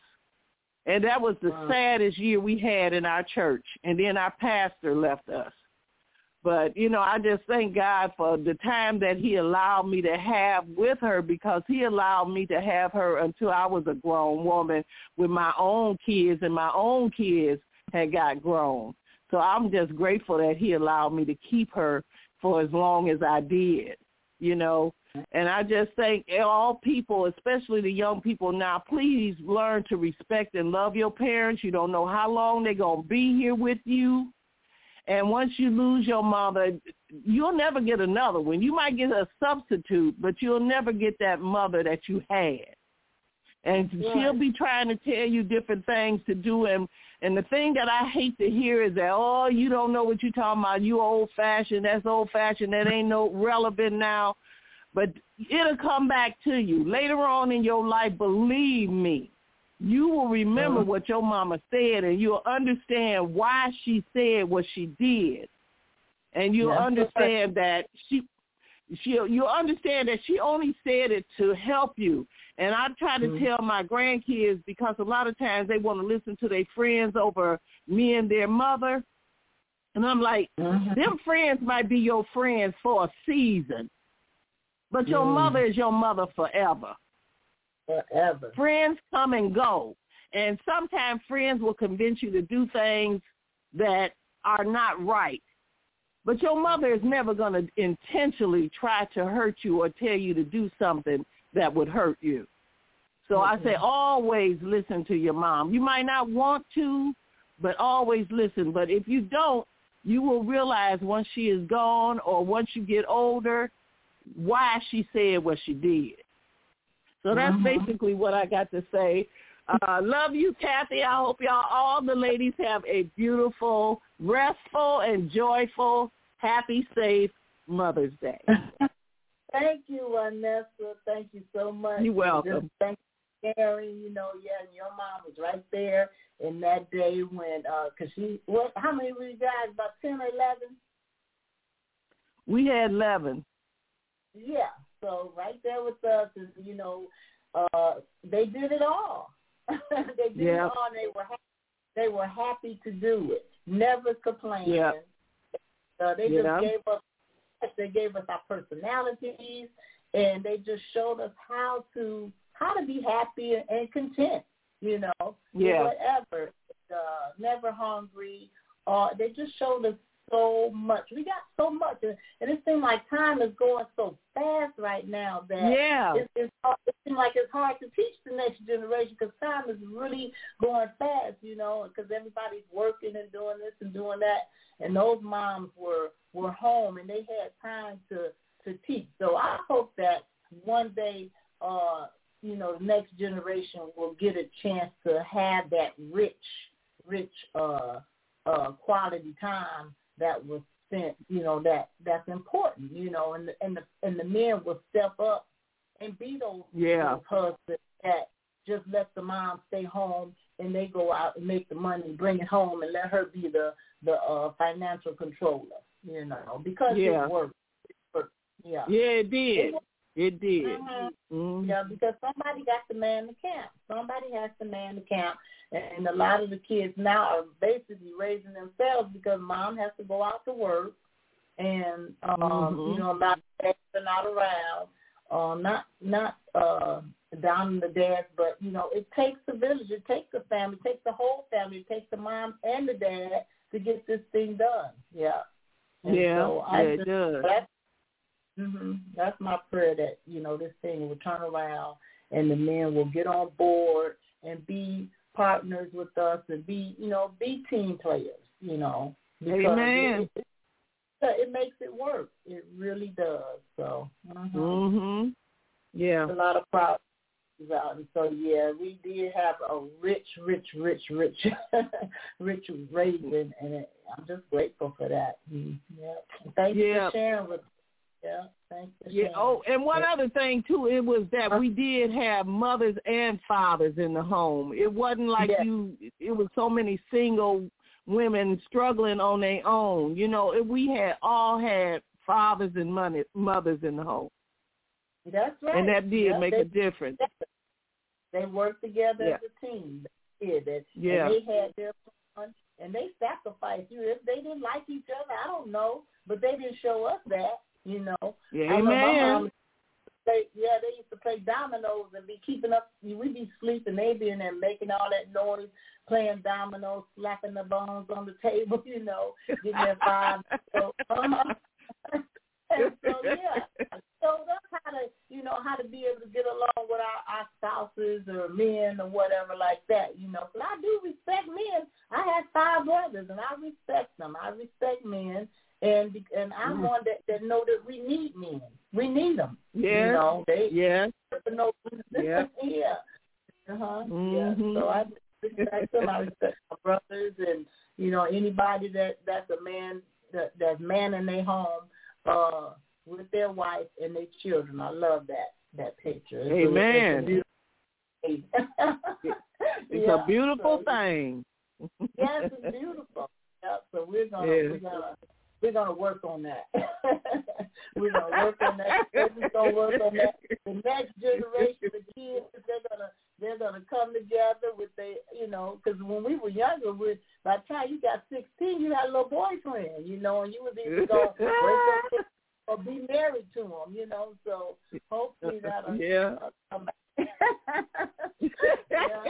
And that was the wow. saddest year we had in our church. And then our pastor left us. But, you know, I just thank God for the time that he allowed me to have with her, because he allowed me to have her until I was a grown woman with my own kids, and my own kids had got grown. So I'm just grateful that he allowed me to keep her for as long as I did, you know. And I just think all people, especially the young people now, please learn to respect and love your parents. You don't know how long they're going to be here with you. And once you lose your mother, you'll never get another one. You might get a substitute, but you'll never get that mother that you had. And yeah. she'll be trying to tell you different things to do. And, and the thing that I hate to hear is that, oh, you don't know what you're talking about. You old-fashioned. That's old-fashioned. That ain't no relevant now. But it'll come back to you. Later on in your life, believe me, you will remember what your mama said, and you'll understand why she said what she did. And you'll yeah, understand that she, she, you'll understand that she only said it to help you. And I try to mm-hmm. tell my grandkids, because a lot of times they want to listen to their friends over me and their mother. And I'm like, mm-hmm. them friends might be your friends for a season, but your mm. mother is your mother forever. Forever. Friends come and go. And sometimes friends will convince you to do things that are not right. But your mother is never going to intentionally try to hurt you or tell you to do something that would hurt you. So mm-hmm. I say always listen to your mom. You might not want to, but always listen. But if you don't, you will realize once she is gone or once you get older why she said what she did. So that's mm-hmm. basically what I got to say. Uh, love you, Kathy. I hope y'all, all the ladies, have a beautiful, restful, and joyful, happy, safe Mother's Day. Thank you, Vanessa. Thank you so much. You're welcome. Just thank you, Gary. You know, yeah, and your mom was right there in that day when, because uh, she, what? How many were you guys? About ten or eleven? We had eleven. Yeah. So right there with us, is, you know, uh, they did it all. they did yeah. it all. And they were happy. They were happy to do it. Never complaining. Yeah. Uh, they yeah. just gave us. They gave us our personalities, and they just showed us how to how to be happy and content. You know, yeah. whatever. Uh, never hungry. Uh, they just showed us so much. We got so much, and it seems like time is going so fast right now that yeah. it, it's, it seems like it's hard to teach the next generation because time is really going fast, you know, because everybody's working and doing this and doing that, and those moms were, were home and they had time to, to teach. So I hope that one day, uh, you know, the next generation will get a chance to have that rich, rich uh, uh, quality time that was spent, you know, that that's important, you know, and the, and the and the men will step up and be those, yeah. those husbands that just let the mom stay home and they go out and make the money, bring it home, and let her be the the uh, financial controller, you know, because yeah. it worked. It worked. Yeah, yeah, it did. It, it did. Mm-hmm. Mm-hmm. Yeah, because somebody got to man the camp. Somebody has to man the camp. And a lot of the kids now are basically raising themselves because mom has to go out to work, and um, mm-hmm. you know, a lot of dads are not around, uh, not not uh, down in the dads, but you know, it takes a village, it takes a family, it takes the whole family, it takes the mom and the dad to get this thing done. Yeah, and yeah, so yeah, I it just, does. That's, mm-hmm, that's my prayer that you know this thing will turn around and the men will get on board and be partners with us and be, you know, be team players, you know. Amen. It, it, it makes it work. It really does. So, mm-hmm. Mm-hmm. Yeah. There's a lot of problems out. And so, yeah, we did have a rich, rich, rich, rich, rich raising, and it, I'm just grateful for that. Mm-hmm. Yeah. Thank you yeah. for sharing with me. Yeah, thanks for yeah. sharing. Oh, and one yeah. other thing too, it was that we did have mothers and fathers in the home. It wasn't like yeah. you. It was so many single women struggling on their own. You know, it, we had all had fathers and money, mothers in the home. That's right. And that did yeah, make they, a difference. They worked together yeah. as a team. They did it. Yeah. And they had their fun, and they sacrificed. You, if they didn't like each other, I don't know. but they didn't show us that, you know. Yeah, I know my amen. mom, they, yeah, they used to play dominoes and be keeping up. We'd be sleeping, they'd be in there making all that noise, playing dominoes, slapping the bones on the table, you know, getting their five. So, uh-huh. And so, yeah, so that's how to, you know, how to be able to get along with our, our spouses or men or whatever like that, you know. But I do respect men. I have five brothers, and I respect them. I respect men, and and I'm one that, that know that we need men. We need them. Yeah. You know, they yeah. know, yeah. yeah. Uh-huh. Mm-hmm. Yeah. So I respect them. I respect my brothers, and, you know, anybody that, that's a man, that, that's man in their home, uh, with their wife and their children. I love that that picture. It's Amen. A, it's a it's yeah, a beautiful so, thing. Yes, it's beautiful. Yeah, so we're gonna yeah. we're gonna we're gonna work on that. We're gonna work on that. We're just gonna work on that. The next generation of kids, they're gonna they're gonna come together with they, you know, because when we were younger, we, by the time you got sixteen, you had a little boyfriend, you know, and you was either gonna break up or be married to him, you know. So hopefully that'll yeah. come back. Yeah.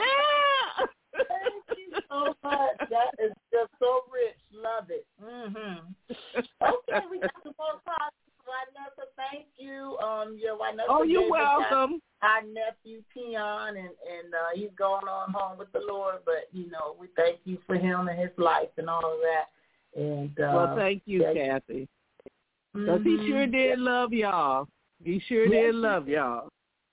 Thank you so much. That is just so rich. Love it. Mm-hmm. Okay, we got some more calls. Wynessa, thank you. Um, yeah, Wynessa. Oh, you're welcome. Our nephew Peon, and and uh, he's going on home with the Lord. But you know, we thank you for him and his life and all of that. And uh, well, thank you, yeah. Kathy. Because mm-hmm. he sure did love y'all. He sure yes, did love y'all.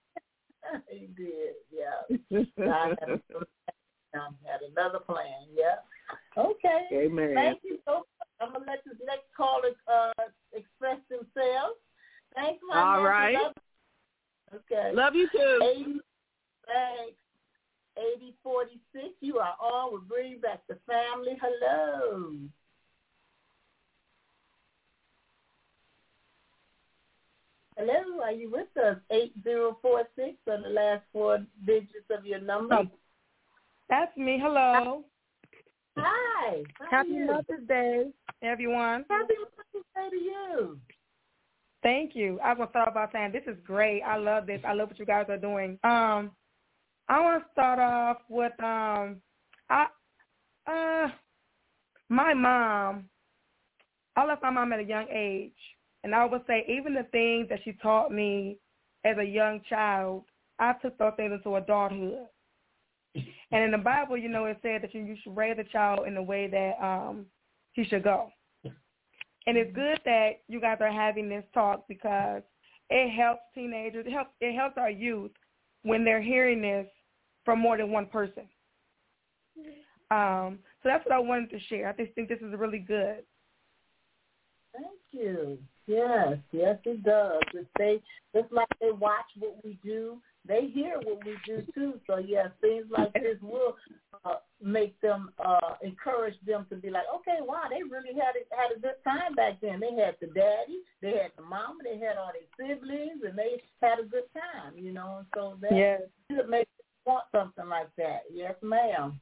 He did, yeah. I had, a, had another plan, yeah. Okay. Amen. Thank you so much. I'm going to let this next caller uh, express themselves. Thanks, my All man. right. Love okay. Love you, too. eighty, thanks. eighty forty-six, you are on. We'll bring back the family. Hello. Hello, are you with us? eight zero four six are the last four digits of your number. Oh, that's me. Hello. Hi. How Happy Mother's Day, everyone. Happy Mother's Day to you. Thank you. I was going to start by saying this is great. I love this. I love what you guys are doing. Um, I want to start off with um, I, uh, my mom. I left my mom at a young age. And I would say even the things that she taught me as a young child, I took those things into adulthood. And in the Bible, you know, it said that you, you should raise a child in the way that um, he should go. And it's good that you guys are having this talk because it helps teenagers, it helps, it helps our youth when they're hearing this from more than one person. Um, so that's what I wanted to share. I just think this is really good. Thank you. Yes, yes, it does. If they, just like they watch what we do, they hear what we do too. So yes, things like this will uh, make them uh, encourage them to be like, okay, wow, they really had a, had a good time back then. They had the daddy, they had the mama, they had all their siblings, and they had a good time, you know. And so that yes. should make them want something like that. Yes, ma'am.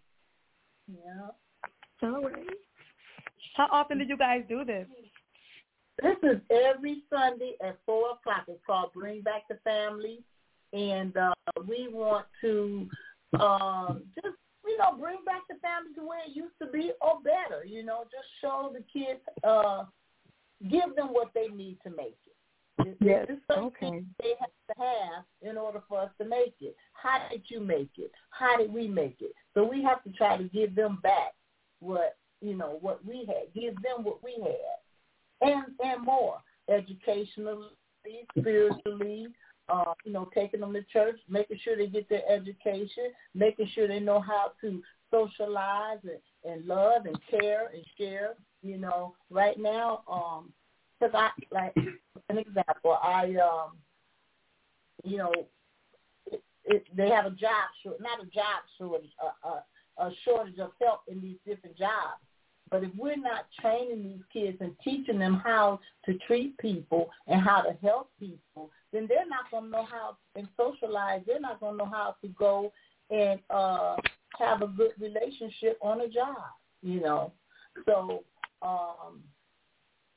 Yeah. All right. How often did you guys do this? This is every Sunday at four o'clock. It's called Bring Back the Family. And uh, we want to um, just, you know, bring back the family to where it used to be or better. You know, just show the kids, uh, give them what they need to make it. It's, yes. it's something okay. they have to have in order for us to make it. How did you make it? How did we make it? So we have to try to give them back what, you know, what we had. Give them what we had. And and more, educationally, spiritually, uh, you know, taking them to church, making sure they get their education, making sure they know how to socialize and, and love and care and share. You know, right now, um, because I, like, an example, I, um, you know, it, it, they have a job shortage, not a job shortage, a, a, a shortage of help in these different jobs. But if we're not training these kids and teaching them how to treat people and how to help people, then they're not going to know how and socialize. They're not going to know how to go and uh, have a good relationship on a job, you know. So um,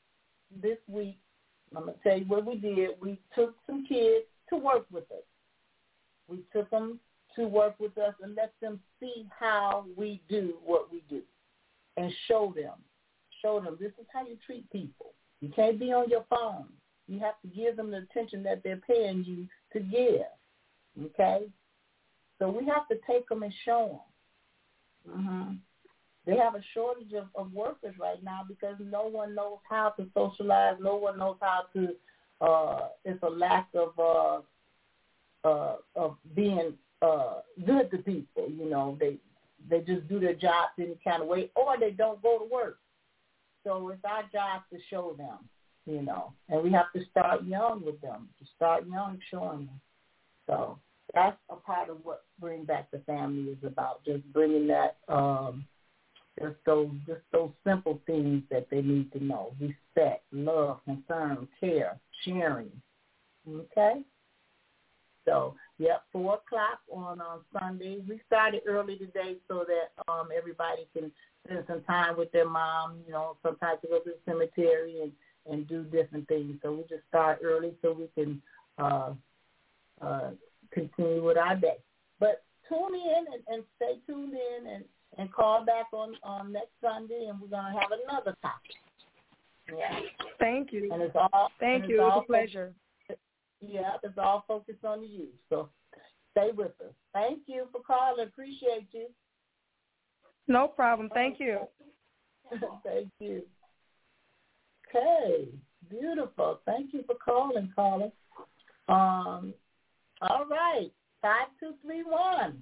this week, I'm going to tell you what we did. We took some kids to work with us. We took them to work with us and let them see how we do what we do and show them. Show them this is how you treat people. You can't be on your phone. You have to give them the attention that they're paying you to give, okay? So we have to take them and show them. Mm-hmm. They have a shortage of, of workers right now because no one knows how to socialize. No one knows how to, uh, it's a lack of uh, uh, of being uh, good to people. You know, they they just do their jobs any kind of way, or they don't go to work. So it's our job to show them, you know, and we have to start young with them, to start young showing them. So that's a part of what Bring Back the Family is about, just bringing that, um, just those, just those simple things that they need to know: respect, love, concern, care, sharing. Okay. So, yep, four o'clock on on Sunday. We started early today so that um, everybody can spend some time with their mom. You know, sometimes to go to the cemetery and, and do different things. So we just start early so we can uh, uh, continue with our day. But tune in and, and stay tuned in and, and call back on, on next Sunday, and we're going to have another topic. Yeah. Thank you. And it's all Thank and you. It was all a pleasure. Yeah, it's all focused on the youth. So stay with us. Thank you for calling. Appreciate you. No problem. Thank you. Thank you. Okay, beautiful. Thank you for calling, caller. Um, all right, five two three one.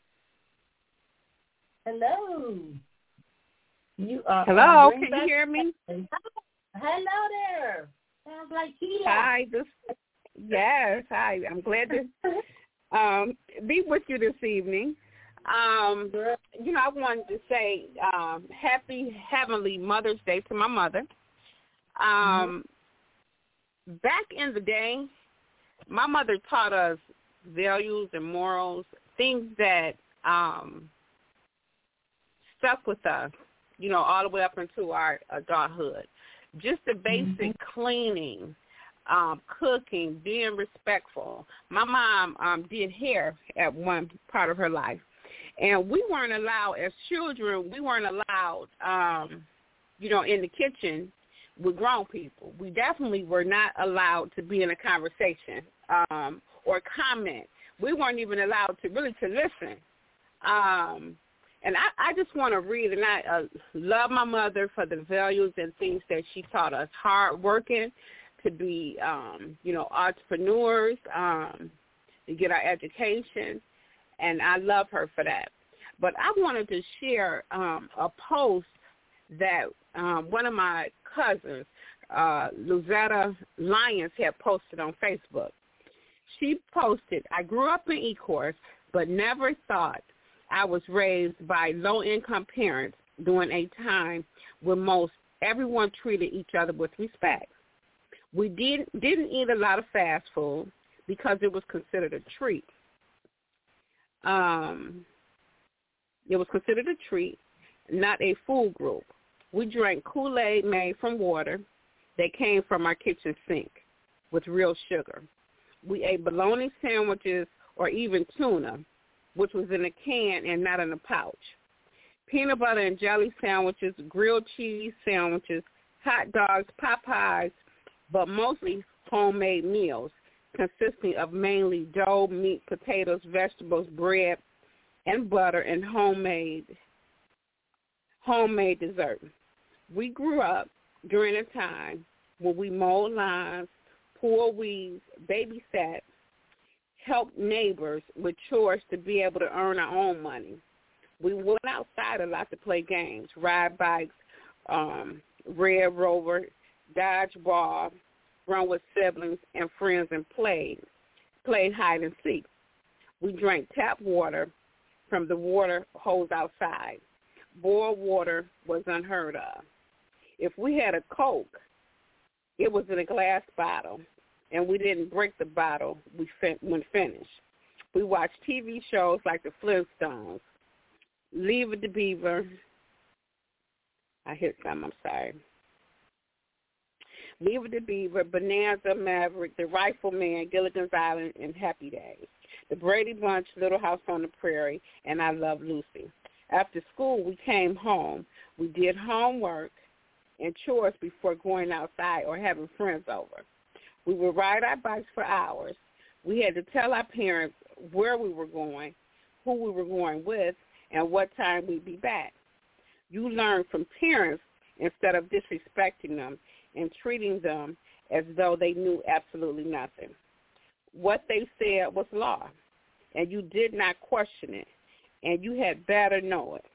Hello. You are. Hello. Can you hear me? Hello there. Sounds like Keila. Hi. This. Yes. Hi. I'm glad to um, be with you this evening. Um, you know, I wanted to say um, happy Heavenly Mother's Day to my mother. Um, mm-hmm. Back in the day, my mother taught us values and morals, things that um, stuck with us, you know, all the way up into our adulthood. Just the basic mm-hmm. cleaning, um, cooking, being respectful. My mom um, did hair at one part of her life. And we weren't allowed, as children, we weren't allowed, um, you know, in the kitchen with grown people. We definitely were not allowed to be in a conversation um, or comment. We weren't even allowed to really to listen. Um, and I, I just want to read, and I uh, love my mother for the values and things that she taught us. Hard working, to be, um, you know, entrepreneurs, um, to get our education. And I love her for that. But I wanted to share um, a post that um, one of my cousins, uh, Luzetta Lyons, had posted on Facebook. She posted, I grew up in Ecorse, but never thought I was raised by low-income parents during a time when most everyone treated each other with respect. We did, didn't eat a lot of fast food because it was considered a treat. Um, it was considered a treat, not a food group. We drank Kool-Aid made from water that came from our kitchen sink with real sugar. We ate bologna sandwiches or even tuna, which was in a can and not in a pouch. Peanut butter and jelly sandwiches, grilled cheese sandwiches, hot dogs, pot pies, but mostly homemade meals, consisting of mainly dough, meat, potatoes, vegetables, bread, and butter, and homemade homemade dessert. We grew up during a time when we mowed lawns, pulled weeds, babysat, helped neighbors with chores to be able to earn our own money. We went outside a lot to play games, ride bikes, um, Red Rover, dodgeball, run with siblings and friends, and played, played hide and seek. We drank tap water from the water hose outside. Boiled water was unheard of. If we had a Coke, it was in a glass bottle, and we didn't break the bottle we fin- when finished. We watched T V shows like the Flintstones, Leave It to Beaver. I hit something, I'm sorry. Leave It to Beaver, Bonanza, Maverick, The Rifleman, Gilligan's Island, and Happy Days. The Brady Bunch, Little House on the Prairie, and I Love Lucy. After school, we came home. We did homework and chores before going outside or having friends over. We would ride our bikes for hours. We had to tell our parents where we were going, who we were going with, and what time we'd be back. You learn from parents instead of disrespecting them and treating them as though they knew absolutely nothing. What they said was law, and you did not question it, and you had better know it.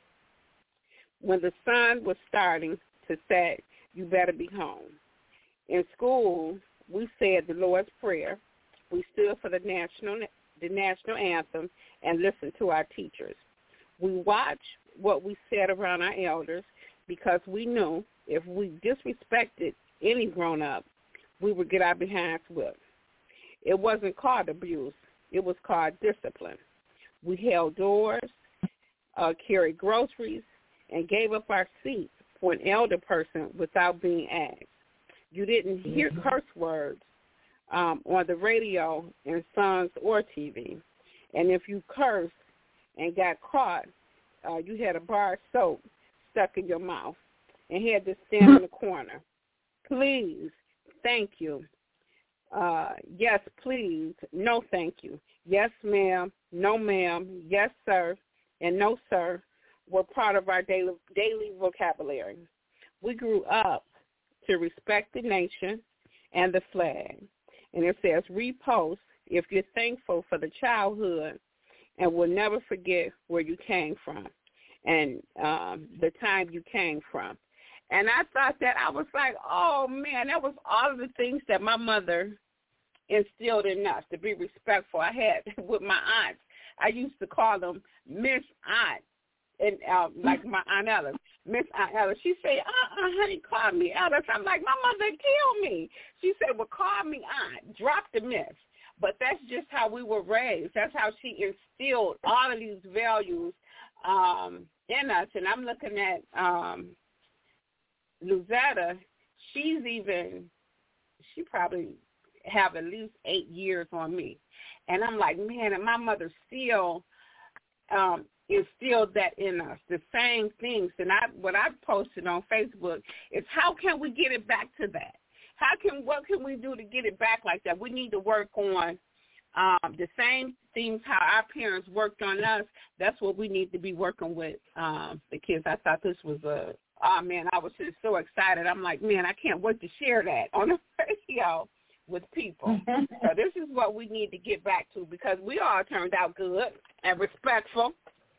When the sun was starting to set, you better be home. In school, we said the Lord's Prayer. We stood for the national the national anthem and listened to our teachers. We watched what we said around our elders because we knew if we disrespected any grown-up, we would get our behinds whipped. It wasn't called abuse. It was called discipline. We held doors, uh, carried groceries, and gave up our seats for an elder person without being asked. You didn't hear curse words um, on the radio, in songs, or T V. And if you cursed and got caught, uh, you had a bar of soap stuck in your mouth and had to stand in the corner. Please, thank you. Uh, yes, please. No, thank you. Yes, ma'am. No, ma'am. Yes, sir. And no, sir were part of our daily, daily vocabulary. We grew up to respect the nation and the flag. And it says repost if you're thankful for the childhood and will never forget where you came from and um, the time you came from. And I thought that, I was like, oh, man, that was all of the things that my mother instilled in us, to be respectful. I had, with my aunts, I used to call them Miss Aunt, and uh, like my Aunt Ella, Miss Aunt Ella. She said, uh-uh, honey, call me Ella. I'm like, my mother killed me. She said, well, call me Aunt. Drop the miss. But that's just how we were raised. That's how she instilled all of these values um, in us. And I'm looking at um, Luzetta. She's even, she probably have at least eight years on me. And I'm like, man, and my mother still um, instilled that in us, the same things. And I, what I posted on Facebook is, how can we get it back to that? How can, what can we do to get it back like that? We need to work on um, the same things how our parents worked on us. That's what we need to be working with um, the kids. I thought this was a, oh, man, I was just so excited. I'm like, man, I can't wait to share that on the radio with people. So this is what we need to get back to, because we all turned out good and respectful.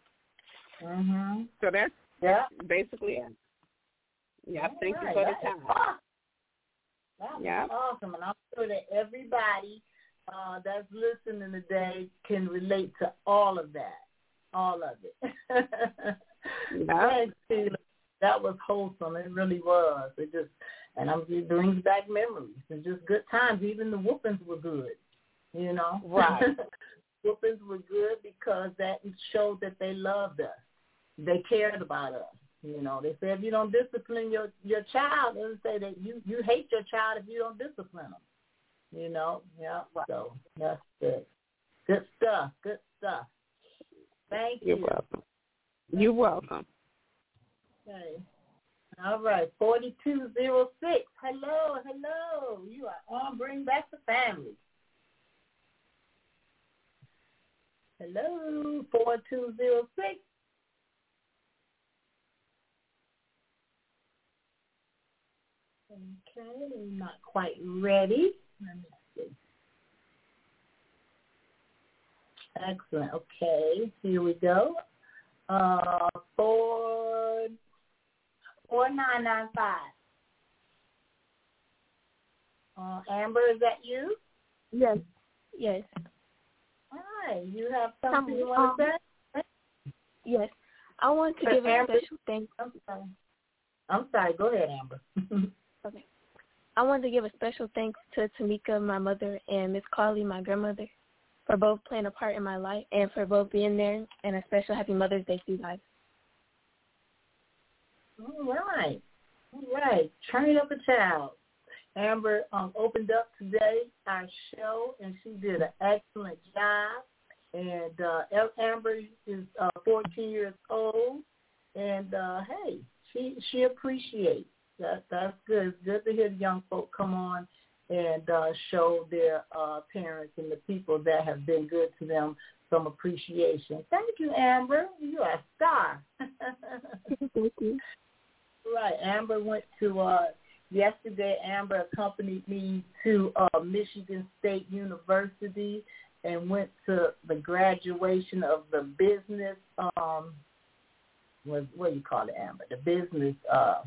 Mm-hmm. So that's, yeah. that's basically it. Yeah, all thank right. you for that the time. Awesome. That was yeah. awesome. And I'm sure that everybody uh, that's listening today can relate to all of that, all of it. yeah. Thanks, Sheila. That was wholesome. It really was. It just, and I'm, it brings back memories and just good times. Even the whoopings were good, you know. Right. Whoopings were good because that showed that they loved us. They cared about us. You know, they said if you don't discipline your, your child, they say that you, you hate your child if you don't discipline them. You know, yeah. So that's good. Good stuff. Good stuff. Thank you. You're welcome. You're welcome. Okay. All right. forty-two oh six. Hello, hello. You are on Bring Back the Family. Hello, four two oh six. Okay, not quite ready. Let me see. Excellent. Okay, here we go. Uh, four, four nine nine five. Uh, Amber, is that you? Yes. Yes. Hi. You have something um, you want to um, say? Yes. I want to so give a Amber, special thanks. I'm sorry. I'm sorry. Go ahead, Amber. Okay. I wanted to give a special thanks to Tamika, my mother, and Miss Carly, my grandmother, for both playing a part in my life and for both being there, and a special happy Mother's Day to you guys. All right. All right. Train up a child. Amber um, opened up today our show, and she did an excellent job. And uh, Amber is uh, fourteen years old, and uh, hey, she she appreciates that. That's good. It's good to hear the young folk come on and uh, show their uh, parents and the people that have been good to them some appreciation. Thank you, Amber. You are a star. Thank you. Right. Amber went to, uh, yesterday, Amber accompanied me to uh, Michigan State University and went to the graduation of the business, um, what, what do you call it, Amber? The business, uh,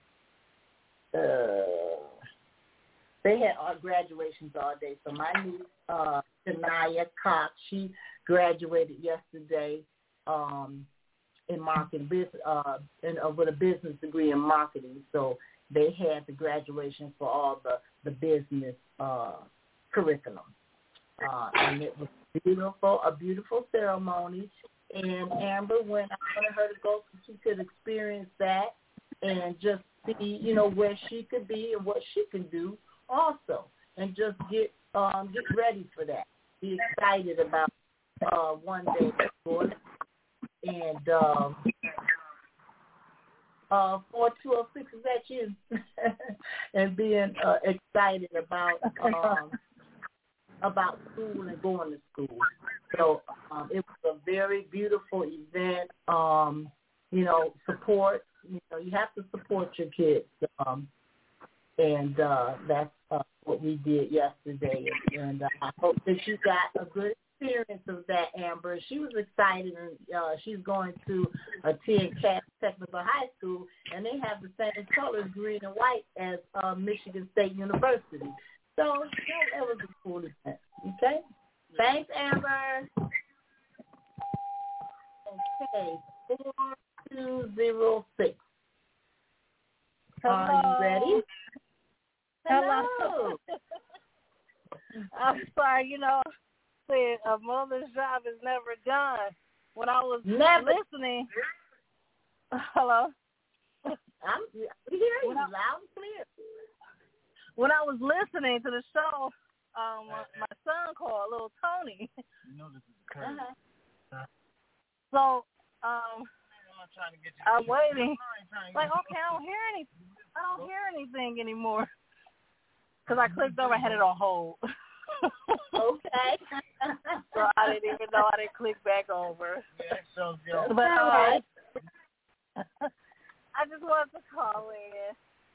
uh, they had our graduations all day. So my niece, uh, Tanaya Cox, she graduated yesterday um, in marketing, uh, in, uh, with a business degree in marketing. So they had the graduation for all the, the business uh, curriculum. Uh, and it was beautiful, a beautiful ceremony. And Amber went, I wanted her to go so she could experience that and just see, you know, where she could be and what she can do also, and just get um, get ready for that. Be excited about uh, one day going. And um, uh, four two oh six is that you? And being uh, excited about um, about school and going to school. So um, it was a very beautiful event. Um, you know, support. You know, you have to support your kids, um, and uh, that's uh, what we did yesterday. And uh, I hope that you got a good experience of that, Amber. She was excited, and uh, she's going to attend Cass Technical High School, and they have the same colors, green and white, as uh, Michigan State University. So that was a cool event. Okay. Thanks, Amber. Okay. Four two zero six. Hello. Are you ready? Hello. Hello. I'm sorry, you know, said a mother's job is never done. When I was never. listening, hello. I'm we hear you I, loud and clear. When I was listening to the show, um, my son called, little Tony. You know this is crazy. Uh-huh. So, um, I'm trying to get you I'm waiting. Like, get okay, I don't hear any, I don't hear anything anymore. Cause I clicked over, I had it on hold. Okay. So I didn't even know I didn't click back over. Yeah, so good. But uh, I just wanted to call in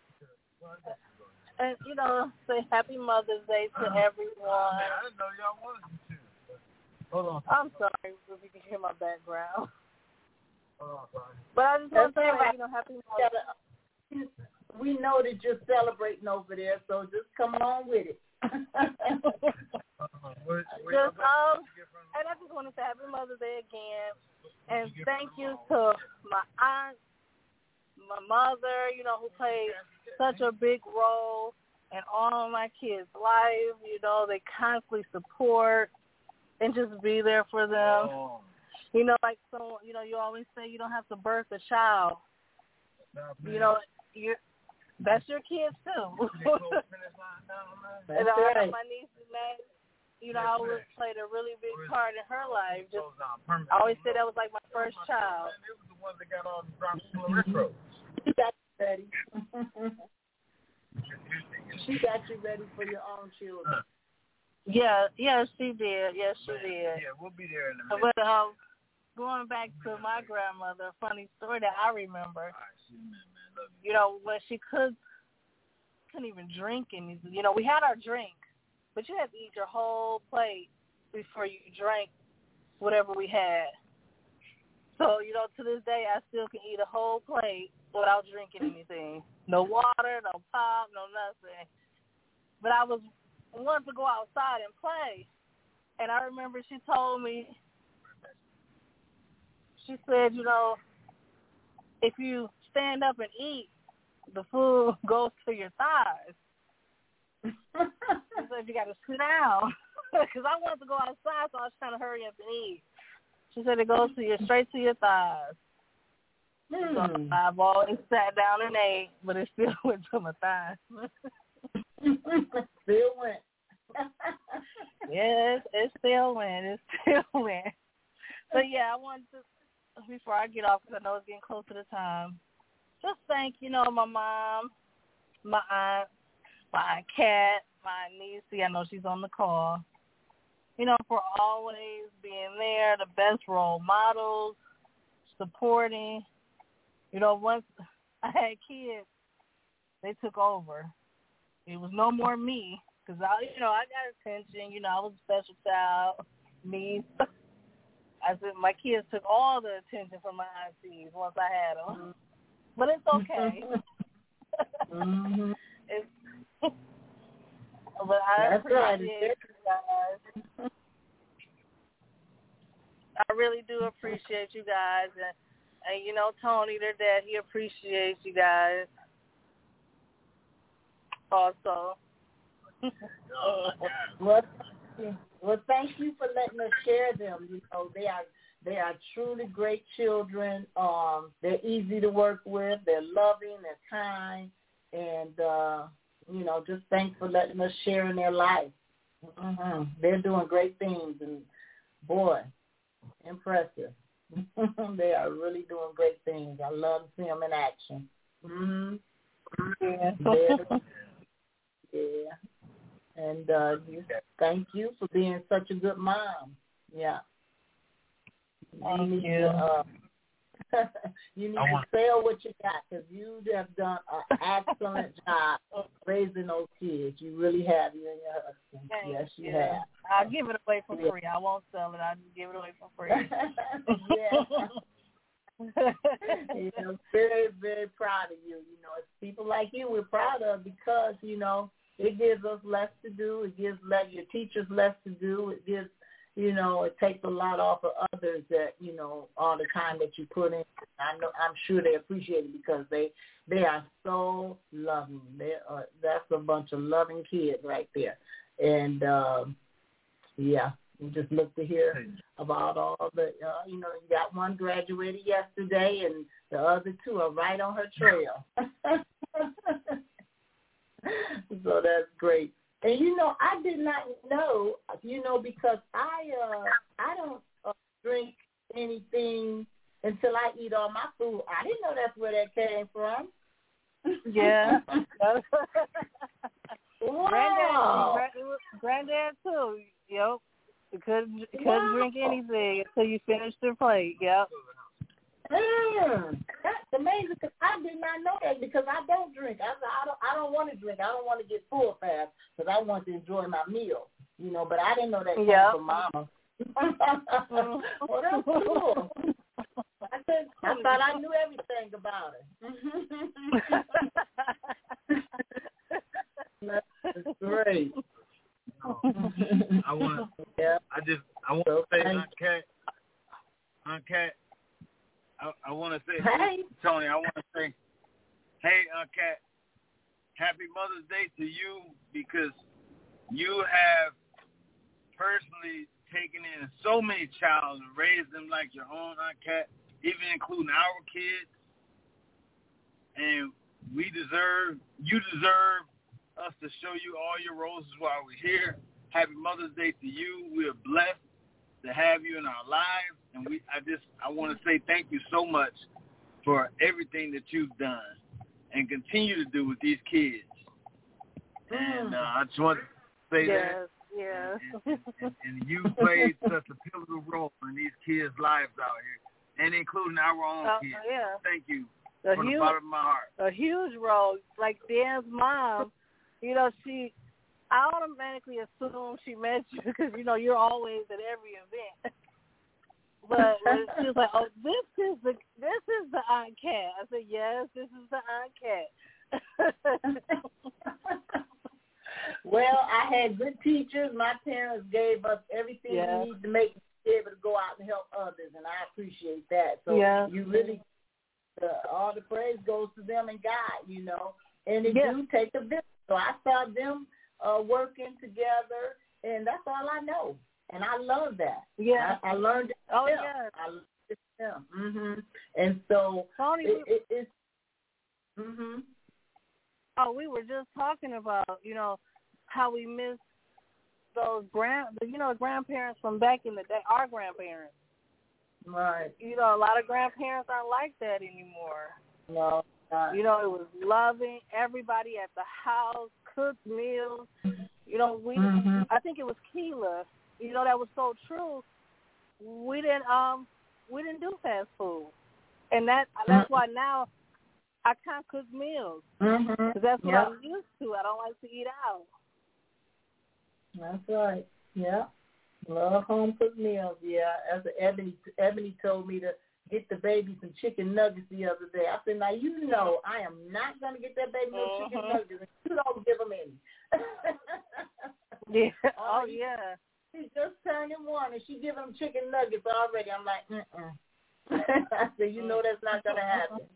and, you know, say Happy Mother's Day to everyone. I didn't know y'all wanted to. Hold on. I'm sorry if you can hear my background. Hold on, sorry. But I just want to say, you know, Happy Mother's Day. We know that you're celebrating over there, so just come on with it. Just, um, and I just want to say Happy Mother's Day again, and thank you to my aunt, my mother, you know, who played such a big role in all of my kids' life. You know, they constantly support and just be there for them. You know, like so, you know, you always say you don't have to birth a child. You know, you're. That's your kids too. And all right. of my nieces, man, you know, I always played a really big part in her life. Just, I always said that was like my first child. It was the one that got all the drops from the retro. She got you ready. She got you ready for your own children. Yeah, yeah, she did. Yes, she did. Yeah, we'll be there in a minute. But um, going back to my grandmother, a funny story that I remember. You know, when she could, couldn't even drink anything. You know, we had our drink, but you had to eat your whole plate before you drank whatever we had. So, you know, to this day, I still can eat a whole plate without drinking anything. No water, no pop, no nothing. But I was wanted to go outside and play. And I remember she told me, she said, you know, if you stand up and eat, the food goes to your thighs. She said you got to sit down because I wanted to go outside, so I was trying to hurry up and eat. She said it goes to your straight to your thighs. Mm. So I've always sat down and ate, but it still went to my thighs. Still went. Yes, it still went. It still went. But yeah, I wanted to, before I get off, because I know it's getting close to the time, just thank, you know, my mom, my aunt, my aunt Kat, my niece. I know she's on the call. You know, for always being there, the best role models, supporting. You know, once I had kids, they took over. It was no more me, because, I, you know, I got attention. You know, I was a special child, me. I said my kids took all the attention from my aunties once I had them. But it's okay. mm-hmm. It's, but I That's appreciate right. you guys. I really do appreciate you guys. And, and you know, Tony, their dad, he appreciates you guys also. well, well, thank you for letting us share them. You know, they are they are truly great children. Um, they're easy to work with. They're loving. They're kind, and uh, you know, just thanks for letting us share in their life. Mm-hmm. They're doing great things, and boy, impressive. They are really doing great things. I love to see them in action. Mm-hmm. Yeah. Yeah. And uh, thank you for being such a good mom. Yeah. Thank you. Need you. To, uh, you need to sell what you got, because you have done an excellent job of raising those kids. You really have, you and your husband. Thank yes, you, you have. I'll give it away for yeah. free. I won't sell it. I'll just give it away for free. yeah. You know, very, very proud of you. You know, it's people like you we're proud of, because, you know, it gives us less to do. It gives let your teachers less to do. It gives, you know, it takes a lot off of others that, you know, all the time that you put in. I know, I'm sure they appreciate it, because they they are so loving. They are, that's a bunch of loving kids right there. And um, yeah, we just look to hear about all the, uh, you know, you got one graduated yesterday, and the other two are right on her trail. So that's great. And, you know, I did not know, you know, because I uh, I don't uh, drink anything until I eat all my food. I didn't know that's where that came from. Yeah. Wow. Granddad, Granddad, too. Yep. You couldn't, couldn't wow. drink anything until you finished your plate. Yep. Mm, that's amazing, because I did not know that, because I don't drink. I, I don't I don't want to drink. I don't want to get full fast, because I want to enjoy my meal, you know, but I didn't know that came yep. from Mama. Well, that's cool. I, said, I thought I knew everything about it. That's great. I want. Yeah. I just. I want to say, Aunt Kat. Aunt Kat. I, I want to say, hey. Tony, I want to say, hey, Aunt Kat, happy Mother's Day to you, because you have personally taken in so many child and raised them like your own, Aunt Kat, even including our kids. And we deserve, you deserve us to show you all your roses while we're here. Happy Mother's Day to you. We're blessed to have you in our lives, and we I just I want to say thank you so much for everything that you've done and continue to do with these kids. And uh, I just want to say yes, that. Yes, and, and, and you played such a pivotal role in these kids' lives out here, and including our own uh, kids. yeah. Thank you A from huge, the bottom of my heart. A huge role. Like Dan's mom, you know, she. I automatically assume she met you because, you know, you're always at every event. But when she was like, oh, this is the this is the Aunt Kat. I said, yes, this is the Aunt Kat. Well, I had good teachers. My parents gave us everything yeah. we need to make be able to go out and help others, and I appreciate that. So yeah. you really, uh, all the praise goes to them and God, you know. And it yeah. do take a bit. So I saw them Uh, working together, and that's all I know, and I love that. Yeah, I, I learned it. Oh from yeah, I learned it from them. Mhm. And so Tony, it, it, it's. Mhm. Oh, we were just talking about, you know, how we miss those grand, you know, grandparents from back in the day, our grandparents. Right. You know, a lot of grandparents aren't like that anymore. No. Not. You know, it was loving, everybody at the house, cooked meals. You know, we, mm-hmm. I think it was Keela, you know, that was so true. We didn't, um, we didn't do fast food. And that, that's why now I can't cook meals. Mm-hmm. Cause that's what yep. I'm used to. I don't like to eat out. That's right. Yeah. Love home cooked meals. Yeah. As Ebony, Ebony told me to get the baby some chicken nuggets the other day. I said, now you know I am not going to get that baby no mm-hmm. chicken nuggets. You don't give them any. yeah. Oh, yeah. She just turned in one, and she giving them chicken nuggets already. I'm like, mm-mm. I said, you know that's not going to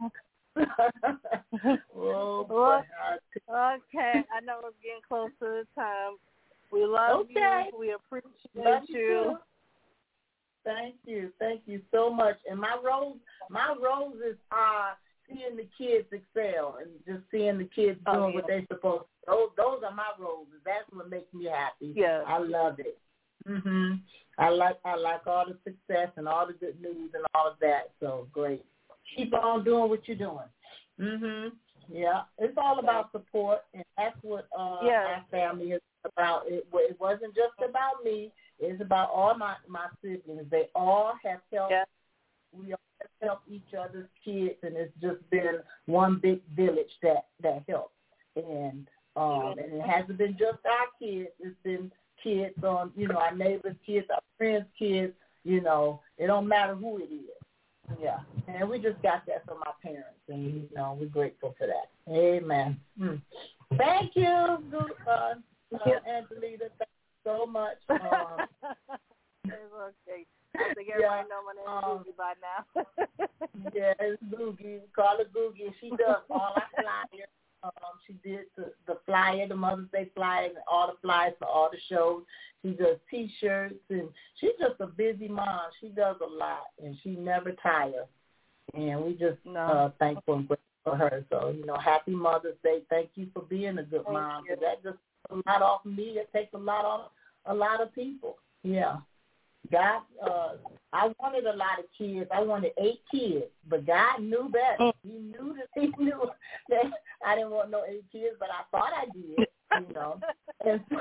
happen. oh, boy. Okay. I know it's getting close to the time. We love okay. you. We appreciate love you. you. Thank you. Thank you so much. And my rose, my roses are seeing the kids excel and just seeing the kids doing oh, yeah. what they're supposed to. Those, those are my roses. That's what makes me happy. Yeah. I love it. Mhm. I like I like all the success and all the good news and all of that. So great. Keep on doing what you're doing. Mhm. Yeah. It's all about support, and that's what uh, yeah. our family is about. It, it wasn't just about me. It's about all my, my siblings. They all have helped. Yeah. We all have helped each other's kids, and it's just been one big village that, that helps. And um, and it hasn't been just our kids. It's been kids on, you know, our neighbors' kids, our friends' kids. You know, it don't matter who it is. Yeah. And we just got that from our parents, and, you know, we're grateful for that. Amen. Mm. Thank you, uh, uh, Angelita. Thank you so much. Um, it's okay. I think everybody yeah, know my name is um, Googie by now. yeah, it's Googie. We call her Googie. She does all our flyers. Um, she did the, the flyer, the Mother's Day flyer, and all the flyers for all the shows. She does T-shirts, and she's just a busy mom. She does a lot, and she never tires. And we just no. uh, thankful and grateful for her. So, you know, happy Mother's Day. Thank you for being a good Thank mom. You. That just takes a lot off me. It takes a lot off a lot of people. Yeah. God, uh, I wanted a lot of kids. I wanted eight kids, but God knew better. He knew that He knew that I didn't want no eight kids, but I thought I did, you know. And so,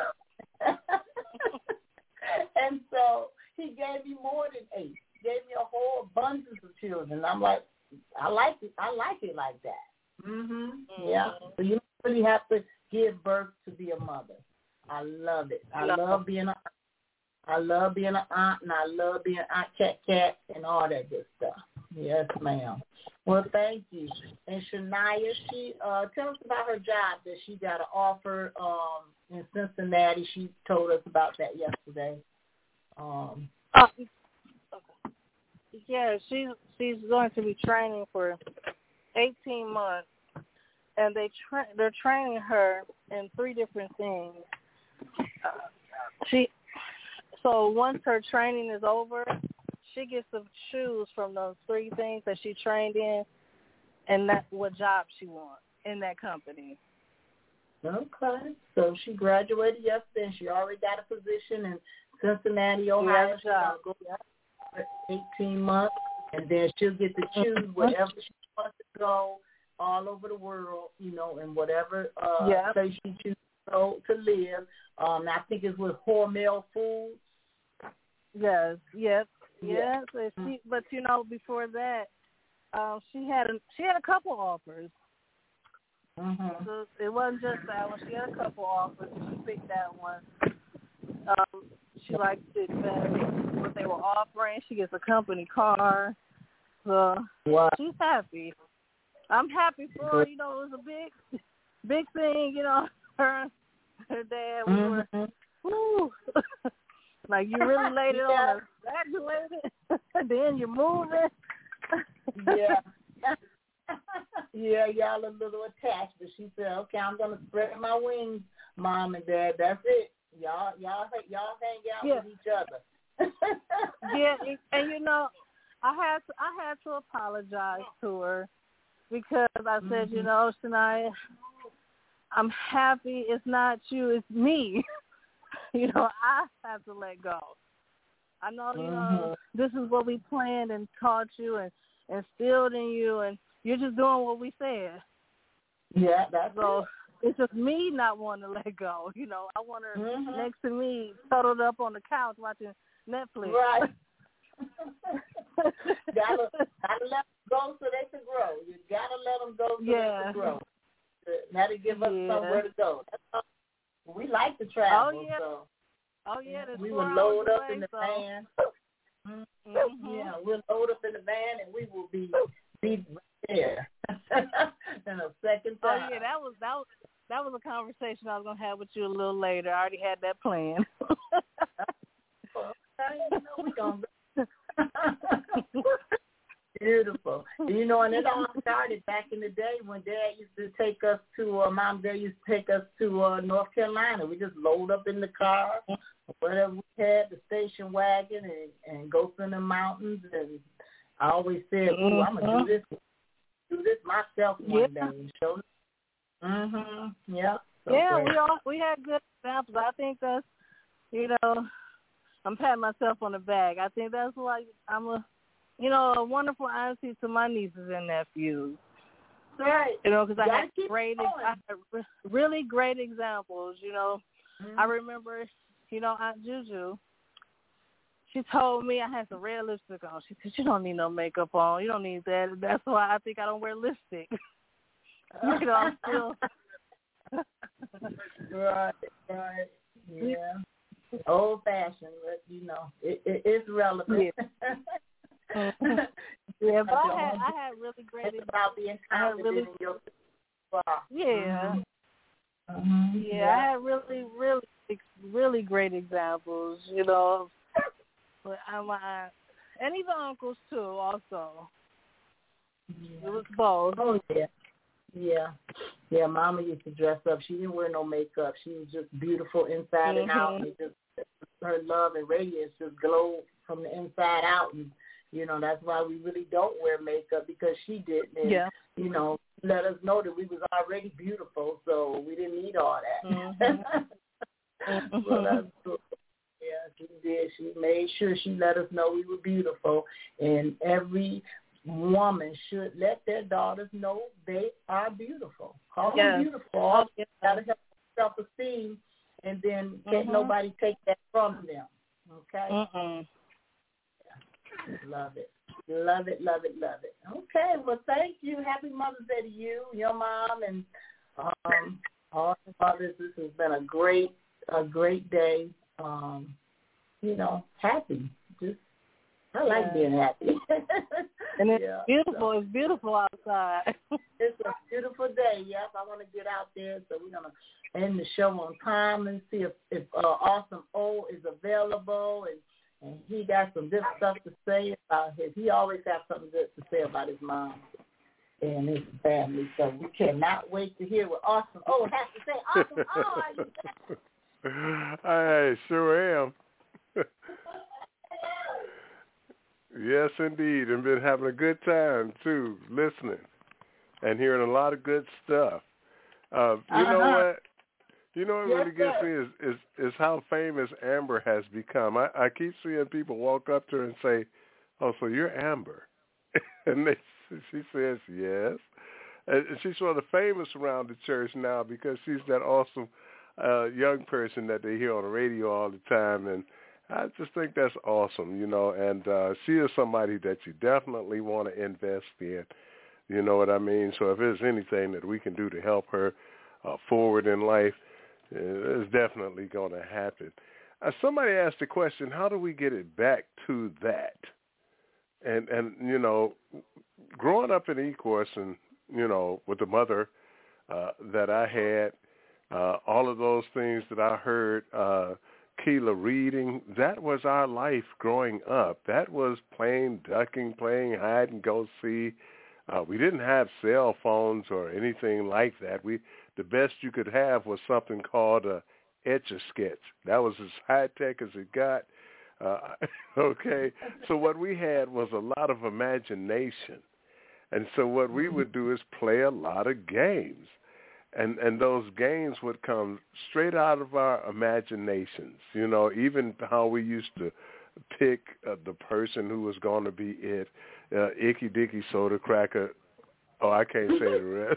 and so He gave me more than eight. He gave me a whole abundance of children. I'm like, I like it. I like it like that. Mhm. Yeah. So you really have to give birth to be a mother. I love it. I love being a I love being an aunt, and I love being Aunt Cat Cat and all that good stuff. Yes, ma'am. Well, thank you. And Shania, she uh, tell us about her job that she got an offer um, in Cincinnati. She told us about that yesterday. Um, uh, yeah, she's she's going to be training for eighteen months, and they tra- they're training her in three different things. Uh, she. So once her training is over, she gets to choose from those three things that she trained in and that what job she wants in that company. Okay. So she graduated yesterday, and she already got a position in Cincinnati, Ohio. She's going to go for eighteen months, and then she'll get to choose wherever she wants to go all over the world, you know, in whatever uh, yep. place she chooses to, go to live. Um, I think it's with Hormel Foods. Yes, yes, yes. Yeah. She, but you know, before that, um, she had a, she had a couple offers. Mm-hmm. So it wasn't just that one. She had a couple offers. She picked that one. Um, she liked it better what they were offering. She gets a company car. So wow. She's happy. I'm happy for her. You know, it was a big, big thing. You know, her, her dad. We mm-hmm. were, woo. Like, you really laid it yeah. on her, graduated, then you're moving. yeah. yeah, y'all a little attached, but she said, okay, I'm going to spread my wings, Mom and Dad. That's it. Y'all y'all, y'all hang out yeah. with each other. yeah, and, you know, I had to, I had to apologize to her because I said, mm-hmm. you know, Shania, I'm happy it's not you, it's me. You know, I have to let go. I know, you Mm-hmm. know, this is what we planned and taught you and instilled in you, and you're just doing what we said. Yeah, that's so. it. It's just me not wanting to let go. You know, I want her mm-hmm. next to me, cuddled up on the couch watching Netflix. Right. gotta, gotta let them go so they can grow. You gotta let them go so yeah. they can grow. Gotta give us yeah. somewhere to go. That's all. We like to travel. Oh, yeah. So. Oh, yeah. We will load up away, in the so. van. Mm-hmm. Yeah, we'll load up in the van and we will be, be there in a second time. Oh, yeah, that was, that was, that was a conversation I was going to have with you a little later. I already had that planned. You know, we gonna... Beautiful. You know, and it all started back in the day when Dad used to take us to, uh, Mom and Dad used to take us to uh, North Carolina. We just load up in the car, whatever we had, the station wagon, and, and go through the mountains. And I always said, ooh, I'm going to do this, do this myself one yeah. day. And show Mm-hmm. Yeah. So yeah, great. we all we had good examples. I think that's, you know, I'm patting myself on the back. I think that's why I'm a, you know, a wonderful auntie to my nieces and nephews. Right. You know, because I had keep great, going. I had re- really great examples. You know, mm-hmm. I remember, you know, Aunt Juju. She told me I had some red lipstick on. She said, "You don't need no makeup on. You don't need that." That's why I think I don't wear lipstick. You know, I'm still. right, right, yeah. Old fashioned, but you know, it, it it's relevant. Yeah, yeah, but I had I had really great. It's about being confident really, in your. Wow. Yeah. Mm-hmm. yeah, yeah. I had really, really, really great examples. You know, but I'm uh, and even uncles too. Also, yeah. it was both. Oh yeah. Yeah, yeah. Mama used to dress up. She didn't wear no makeup. She was just beautiful inside mm-hmm. and out. And just her love and radiance just glowed from the inside out. And you know that's why we really don't wear makeup, because she didn't. And, yeah. You know, let us know that we was already beautiful, so we didn't need all that. Mm-hmm. So that's cool. Yeah, she did. She made sure she let us know we were beautiful, and every woman should let their daughters know they are beautiful. Call yes. them beautiful. Yes. Gotta have self-esteem, and then can't mm-hmm. nobody take that from them. Okay. Mm-hmm. Yeah. Love it. Love it. Love it. Love it. Okay. Well, thank you. Happy Mother's Day to you, your mom, and um, all the mothers. This has been a great, a great day. Um, you know, happy. Just. I like yeah. being happy. And it's yeah, beautiful. So. It's beautiful outside. It's a beautiful day. Yep, I want to get out there. So we're going to end the show on time and see if, if uh, Awesome O is available. And, and he got some good stuff to say about his. He always has something good to say about his mom and his family. So we cannot wait to hear what Awesome O has to say. Awesome O, are you there? I sure am. Yes, indeed, and been having a good time, too, listening and hearing a lot of good stuff. Uh, you uh-huh. know what? You know what yes, really gets sir. me is, is, is how famous Amber has become. I, I keep seeing people walk up to her and say, "Oh, so you're Amber?" And they, she says, "Yes." And she's sort of famous around the church now because she's that awesome uh, young person that they hear on the radio all the time, and I just think that's awesome, you know, and uh, she is somebody that you definitely want to invest in, you know what I mean? So if there's anything that we can do to help her uh, forward in life, it's definitely going to happen. Uh, somebody asked the question, how do we get it back to that? And, and you know, growing up in Ecorse and, you know, with the mother uh, that I had, uh, all of those things that I heard uh Keela reading, that was our life growing up. That was playing ducking, playing hide and go see. Uh, we didn't have cell phones or anything like that. We the best you could have was something called a Etch-a-Sketch. That was as high tech as it got. Uh, okay, so what we had was a lot of imagination, and so what we would do is play a lot of games. And and those games would come straight out of our imaginations. You know, even how we used to pick uh, the person who was going to be it. Uh, Icky Dicky Soda Cracker. Oh, I can't say the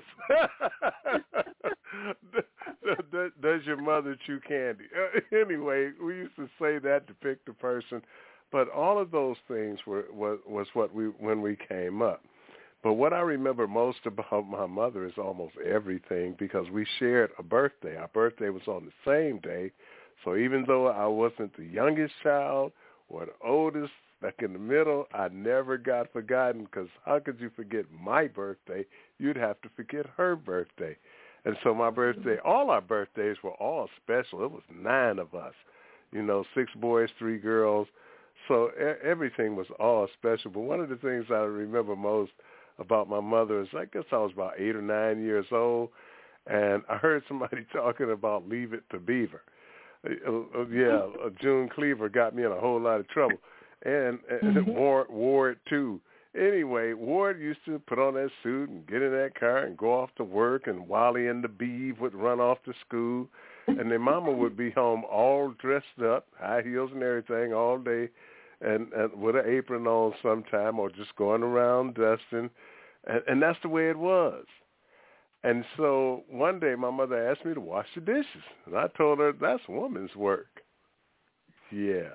rest. Does your mother chew candy? Uh, anyway, we used to say that to pick the person. But all of those things were was, was what we when we came up. But what I remember most about my mother is almost everything, because we shared a birthday. Our birthday was on the same day. So even though I wasn't the youngest child or the oldest, like in the middle, I never got forgotten, because how could you forget my birthday? You'd have to forget her birthday. And so my birthday, all our birthdays were all special. It was nine of us, you know, six boys, three girls. So everything was all special. But one of the things I remember most about my mother is, I guess I was about eight or nine years old, and I heard somebody talking about Leave It to Beaver. Uh, yeah, uh, June Cleaver got me in a whole lot of trouble, and, and mm-hmm. Ward, Ward too. Anyway, Ward used to put on that suit and get in that car and go off to work, and Wally and the Beav would run off to school, and their mama would be home all dressed up, high heels and everything, all day, and, and with an apron on sometime, or just going around dusting, and, and that's the way it was. And so one day my mother asked me to wash the dishes, and I told her that's woman's work. Yeah.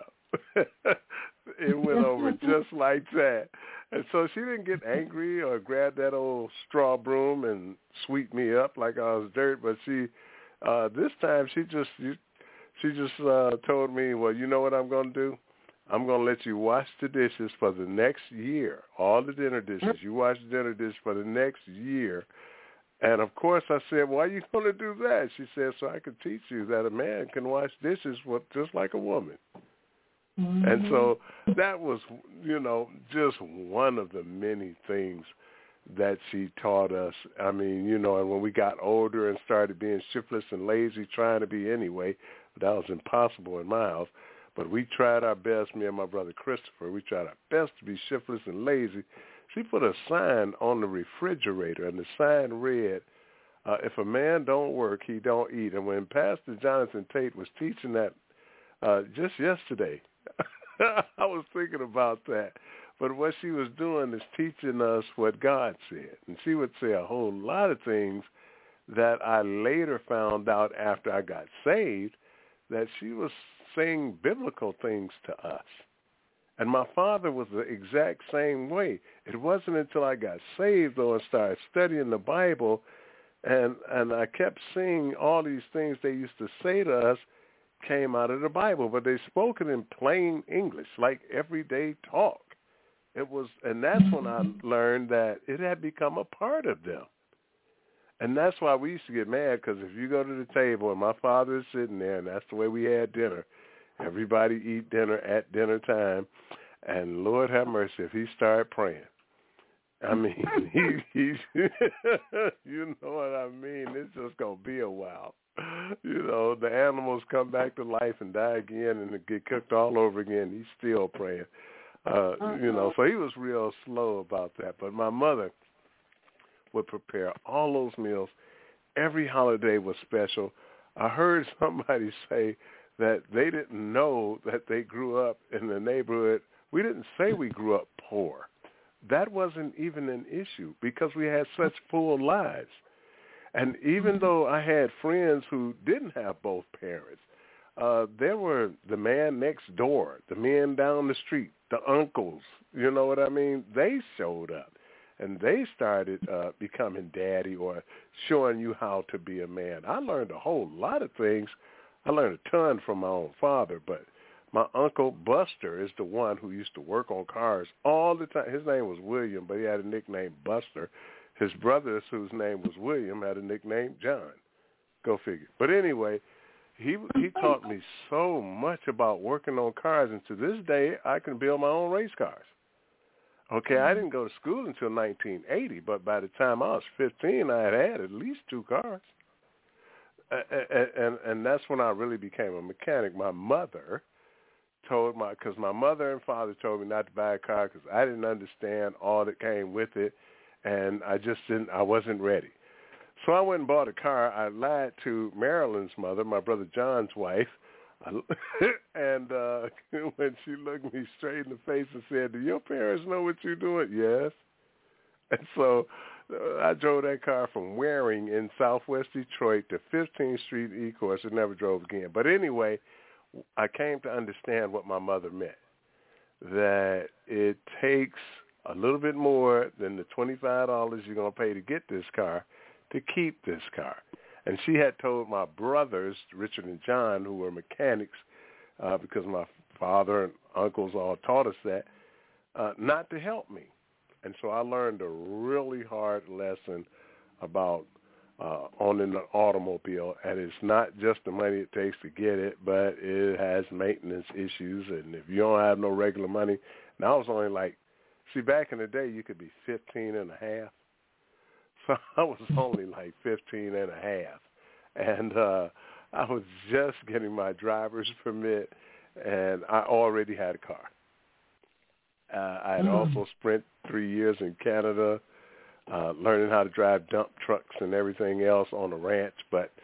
It went over just like that. And so she didn't get angry or grab that old straw broom and sweep me up like I was dirt, but she, uh, this time she just, she just uh, told me, well, you know what I'm going to do? I'm going to let you wash the dishes for the next year, all the dinner dishes. You wash the dinner dishes for the next year. And, of course, I said, why are you going to do that? She said, so I can teach you that a man can wash dishes with, just like a woman. Mm-hmm. And so that was, you know, just one of the many things that she taught us. I mean, you know, and when we got older and started being shiftless and lazy, trying to be anyway, that was impossible in my house. But we tried our best, me and my brother Christopher, we tried our best to be shiftless and lazy. She put a sign on the refrigerator, and the sign read, uh, if a man don't work, he don't eat. And when Pastor Jonathan Tate was teaching that uh, just yesterday, I was thinking about that. But what she was doing is teaching us what God said. And she would say a whole lot of things that I later found out after I got saved, that she was saying biblical things to us. And my father was the exact same way. It wasn't until I got saved, though, and started studying the Bible, and, and I kept seeing all these things they used to say to us came out of the Bible, but they spoke it in plain English, like everyday talk. It was, and that's when I learned that it had become a part of them. And that's why we used to get mad, because if you go to the table and my father is sitting there, and that's the way we had dinner, everybody eat dinner at dinner time, and Lord have mercy, if he started praying, I mean, he, he you know what I mean? It's just going to be a while. You know, the animals come back to life and die again and get cooked all over again. He's still praying. Uh, you know, so he was real slow about that. But my mother would prepare all those meals. Every holiday was special. I heard somebody say that they didn't know that they grew up in the neighborhood. We didn't say we grew up poor. That wasn't even an issue because we had such full lives. And even though I had friends who didn't have both parents, uh, there were the man next door, the men down the street, the uncles, you know what I mean? They showed up, and they started uh, becoming daddy or showing you how to be a man. I learned a whole lot of things. I learned a ton from my own father, but my Uncle Buster is the one who used to work on cars all the time. His name was William, but he had a nickname Buster. His brothers, whose name was William, had a nickname John. Go figure. But anyway, he he taught me so much about working on cars, and to this day, I can build my own race cars. Okay, I didn't go to school until nineteen eighty, but by the time I was fifteen, I had had at least two cars. And, and, and that's when I really became a mechanic. My mother told my, because my mother and father told me not to buy a car because I didn't understand all that came with it, and I just didn't, I wasn't ready. So I went and bought a car. I lied to Marilyn's mother, my brother John's wife, and uh, when she looked me straight in the face and said, "Do your parents know what you're doing?" Yes. And so uh, I drove that car from Waring in southwest Detroit to fifteenth Street Ecorse and never drove again. But anyway, I came to understand what my mother meant, that it takes a little bit more than the twenty-five dollars you're going to pay to get this car to keep this car. And she had told my brothers, Richard and John, who were mechanics, uh, because my father and uncles all taught us that, uh, not to help me. And so I learned a really hard lesson about uh, owning an automobile, and it's not just the money it takes to get it, but it has maintenance issues, and if you don't have no regular money, and I was only like, see, back in the day, you could be fifteen and a half. So I was only like fifteen and a half. And uh, I was just getting my driver's permit, and I already had a car. Uh, I had mm. also spent three years in Canada, uh, learning how to drive dump trucks and everything else on a ranch. But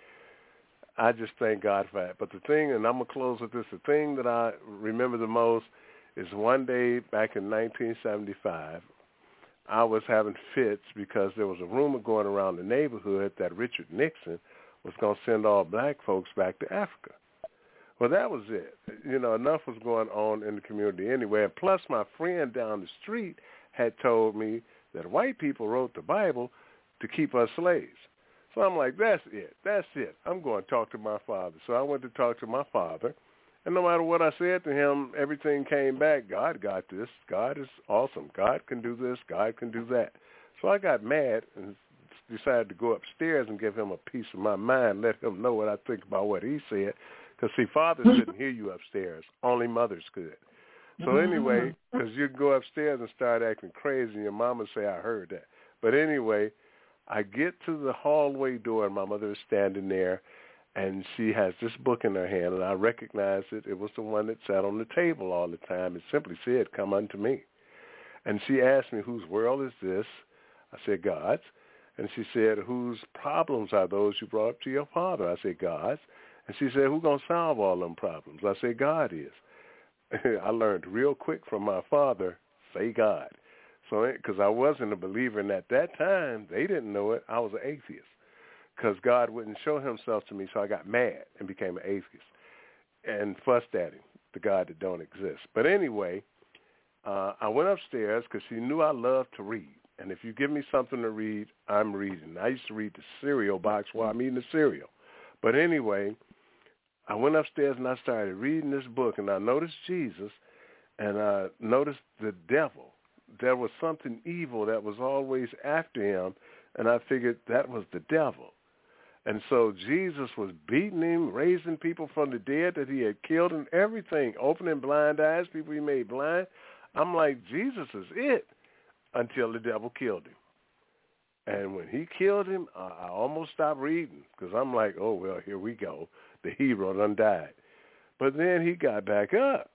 I just thank God for that. But the thing, and I'm going to close with this, the thing that I remember the most is one day back in nineteen seventy-five, I was having fits because there was a rumor going around the neighborhood that Richard Nixon was going to send all black folks back to Africa. Well, that was it. You know, enough was going on in the community anyway. And plus, my friend down the street had told me that white people wrote the Bible to keep us slaves. So I'm like, that's it. That's it. I'm going to talk to my father. So I went to talk to my father. And no matter what I said to him, everything came back. God got this. God is awesome. God can do this. God can do that. So I got mad and decided to go upstairs and give him a piece of my mind, let him know what I think about what he said. Because, see, fathers couldn't hear you upstairs. Only mothers could. So anyway, because you go upstairs and start acting crazy, and your mama say, I heard that. But anyway, I get to the hallway door, and my mother is standing there, and she has this book in her hand, and I recognize it. It was the one that sat on the table all the time. It simply said, come unto me. And she asked me, whose world is this? I said, God's. And she said, whose problems are those you brought up to your father? I said, God's. And she said, who's going to solve all them problems? I said, God is. I learned real quick from my father, say God. So, because I wasn't a believer, and at that time, they didn't know it, I was an atheist. Because God wouldn't show himself to me, so I got mad and became an atheist and fussed at him, the God that don't exist. But anyway, uh, I went upstairs because she knew I loved to read. And if you give me something to read, I'm reading. I used to read the cereal box while I'm eating the cereal. But anyway, I went upstairs and I started reading this book, and I noticed Jesus, and I noticed the devil. There was something evil that was always after him, and I figured that was the devil. And so Jesus was beating him, raising people from the dead that he had killed and everything, opening blind eyes, people he made blind. I'm like, Jesus is it, until the devil killed him. And when he killed him, I, I almost stopped reading because I'm like, oh, well, here we go. The hero done died. But then he got back up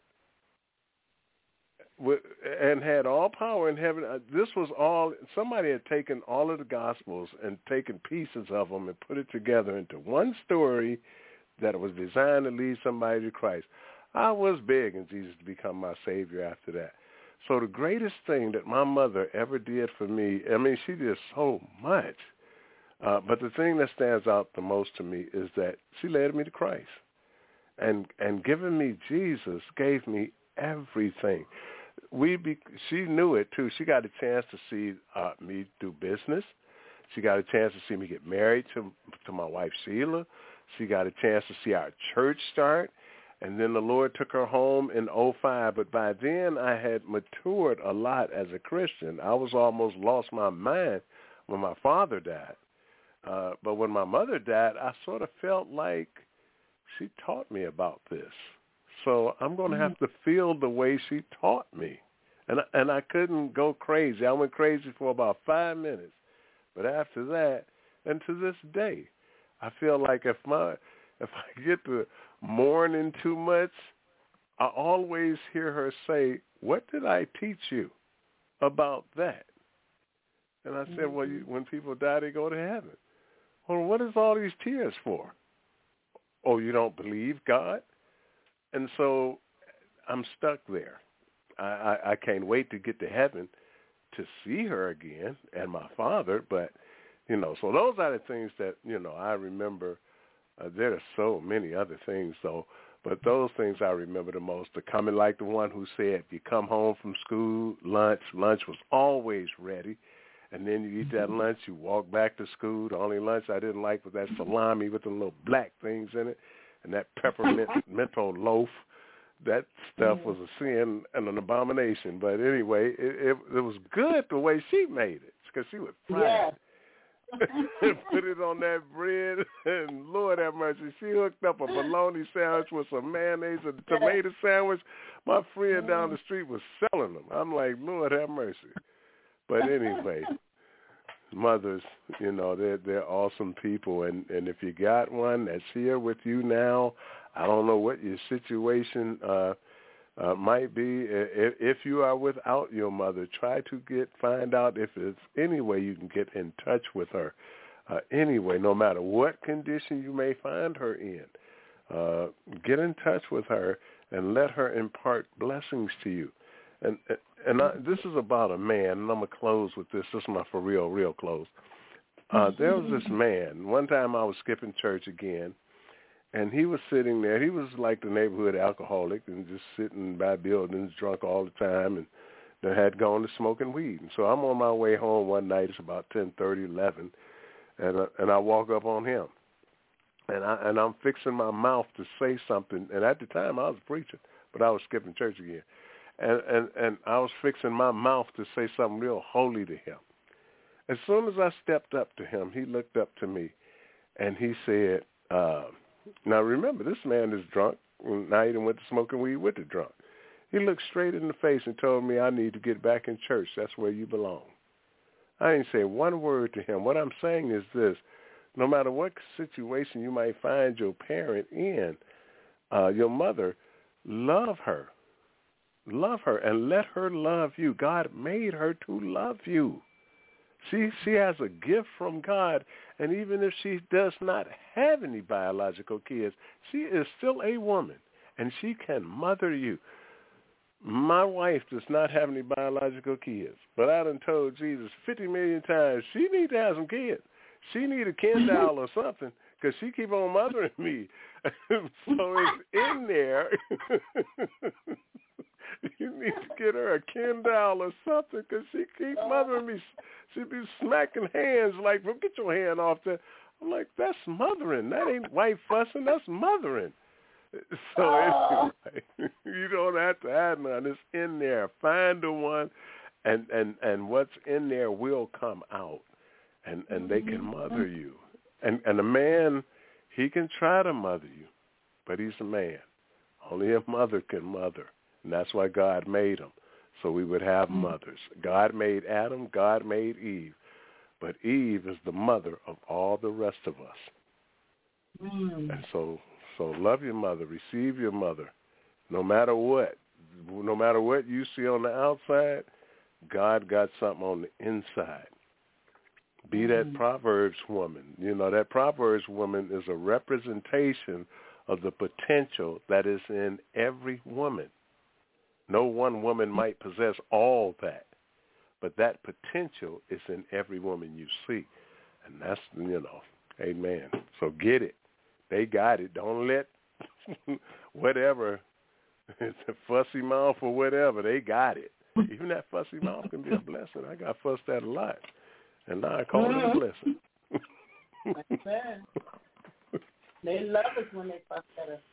with, and had all power in heaven. This was all, somebody had taken all of the Gospels and taken pieces of them and put it together into one story that was designed to lead somebody to Christ. I was begging Jesus to become my Savior after that. So the greatest thing that my mother ever did for me, I mean, she did so much. Uh, but the thing that stands out the most to me is that she led me to Christ. And and giving me Jesus gave me everything. We be, she knew it, too. She got a chance to see uh, me do business. She got a chance to see me get married to to my wife, Sheila. She got a chance to see our church start. And then the Lord took her home in oh five. But by then, I had matured a lot as a Christian. I was almost lost my mind when my father died. Uh, but when my mother died, I sort of felt like she taught me about this. So I'm going to have to feel the way she taught me. And, and I couldn't go crazy. I went crazy for about five minutes. But after that, and to this day, I feel like if my if I get to mourning too much, I always hear her say, what did I teach you about that? And I said, well, you, when people die, they go to heaven. well, what is all these tears for? Oh, you don't believe God? And so I'm stuck there. I, I, I can't wait to get to heaven to see her again and my father. But, you know, so those are the things that, you know, I remember. Uh, there are so many other things, though. But those things I remember the most. The coming like the one who said, you come home from school, lunch, lunch was always ready. And then you eat that lunch, you walk back to school. The only lunch I didn't like was that salami with the little black things in it and that peppermint mental loaf. That stuff was a sin and an abomination. But anyway, it, it, it was good the way she made it because she would fry yeah. it. And put it on that bread, and Lord have mercy, she hooked up a bologna sandwich with some mayonnaise and a tomato sandwich. My friend down the street was selling them. I'm like, Lord have mercy. But anyway, mothers, you know, they're they're awesome people, and and if you got one that's here with you now, I don't know what your situation uh, uh, might be. If, if you are without your mother, try to get find out if there's any way you can get in touch with her. Uh, anyway, no matter what condition you may find her in, uh, get in touch with her and let her impart blessings to you. And and I, this is about a man, and I'm going to close with this. This is my for real, real close. Uh, there was this man. One time I was skipping church again, and he was sitting there. He was like the neighborhood alcoholic and just sitting by buildings drunk all the time, and they had gone to smoking weed. And so I'm on my way home one night. It's about ten thirty, eleven, and, uh, and I walk up on him. And, I, and I'm fixing my mouth to say something. And at the time I was preaching, but I was skipping church again. And, and and I was fixing my mouth to say something real holy to him. As soon as I stepped up to him, he looked up to me, and he said, uh, now remember, this man is drunk. Now he done went to smoking weed with the drunk. He looked straight in the face and told me, I need to get back in church. That's where you belong. I didn't say one word to him. What I'm saying is this. No matter what situation you might find your parent in, uh, your mother, love her. Love her and let her love you. God made her to love you. She she has a gift from God, and even if she does not have any biological kids, she is still a woman, and she can mother you. My wife does not have any biological kids, but I done told Jesus fifty million times she need to have some kids. She need a Ken doll or something because she keep on mothering me. So it's in there. You need to get her a Ken doll or something because she keep mothering me. She be smacking hands like, well, get your hand off there. I'm like, that's mothering. That ain't white fussing. That's mothering. So Oh. anyway, you don't have to add none. It's in there. Find the one, and, and, and what's in there will come out, and, and they can mother you. And, and a man, he can try to mother you, but he's a man. Only a mother can mother. And that's why God made them, so we would have mothers. God made Adam, God made Eve, but Eve is the mother of all the rest of us. Mm. And so, so love your mother, receive your mother, no matter what. No matter what you see on the outside, God got something on the inside. Be that Mm. Proverbs woman. You know, that Proverbs woman is a representation of the potential that is in every woman. No one woman might possess all that, but that potential is in every woman you see. And that's, you know, amen. So get it. They got it. Don't let whatever, it's a fussy mouth or whatever, they got it. Even that fussy mouth can be a blessing. I got fussed at a lot, and now I call it a blessing. Amen. They love us when they fuss at us.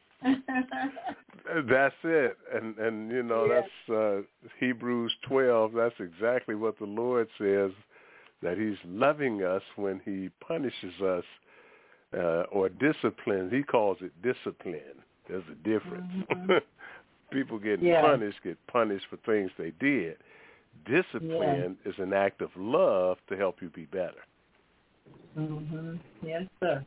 That's it, and and you know Yeah. that's uh, Hebrews twelve. That's exactly what the Lord says, that He's loving us when He punishes us uh, or disciplines. He calls it discipline. There's a difference. Mm-hmm. People getting Yeah. punished get punished for things they did. Discipline yeah. is an act of love to help you be better. Mm-hmm. Yes, sir.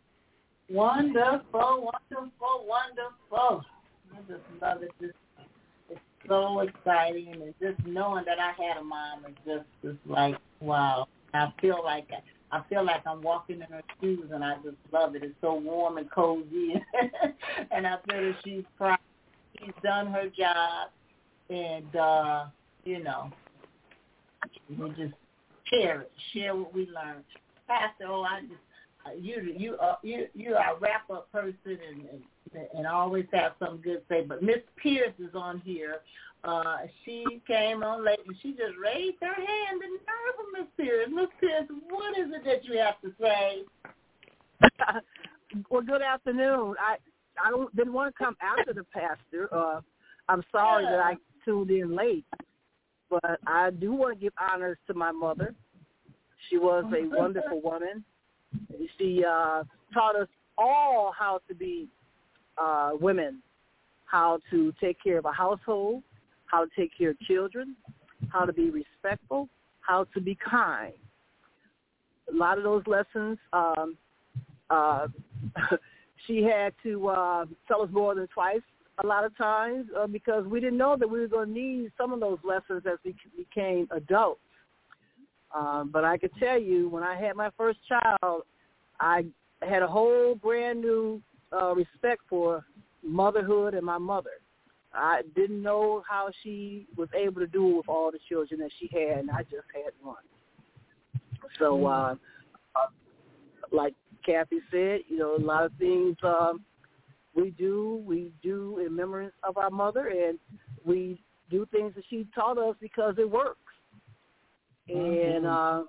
Wonderful, wonderful, wonderful. I just love it. Just, it's so exciting, and just knowing that I had a mom is just, just like, wow. I feel like I feel like I'm walking in her shoes, and I just love it. It's so warm and cozy, and I feel that she's proud. She's done her job, and uh, you know, we just share it, share what we learned. Pastor, oh, I just you you are you you are a wrap up person, and, and and always have something good to say. But Miss Pierce is on here. Uh, she came on late, and she just raised her hand. The nerve of Miss Pierce. Miss Pierce, what is it that you have to say? Well, good afternoon. I I don't, didn't want to come after the pastor. Uh, I'm sorry yeah. that I tuned in late, but I do want to give honors to my mother. She was a wonderful woman. She uh, taught us all how to be uh, women, how to take care of a household, how to take care of children, how to be respectful, how to be kind. A lot of those lessons, um, uh, she had to uh, tell us more than twice a lot of times uh, because we didn't know that we were going to need some of those lessons as we became adults. Um, but I could tell you, when I had my first child, I had a whole brand new uh, respect for motherhood and my mother. I didn't know how she was able to do it with all the children that she had, and I just had one. So, uh, like Kathy said, you know, a lot of things um, we do, we do in memory of our mother, and we do things that she taught us because it works. And uh,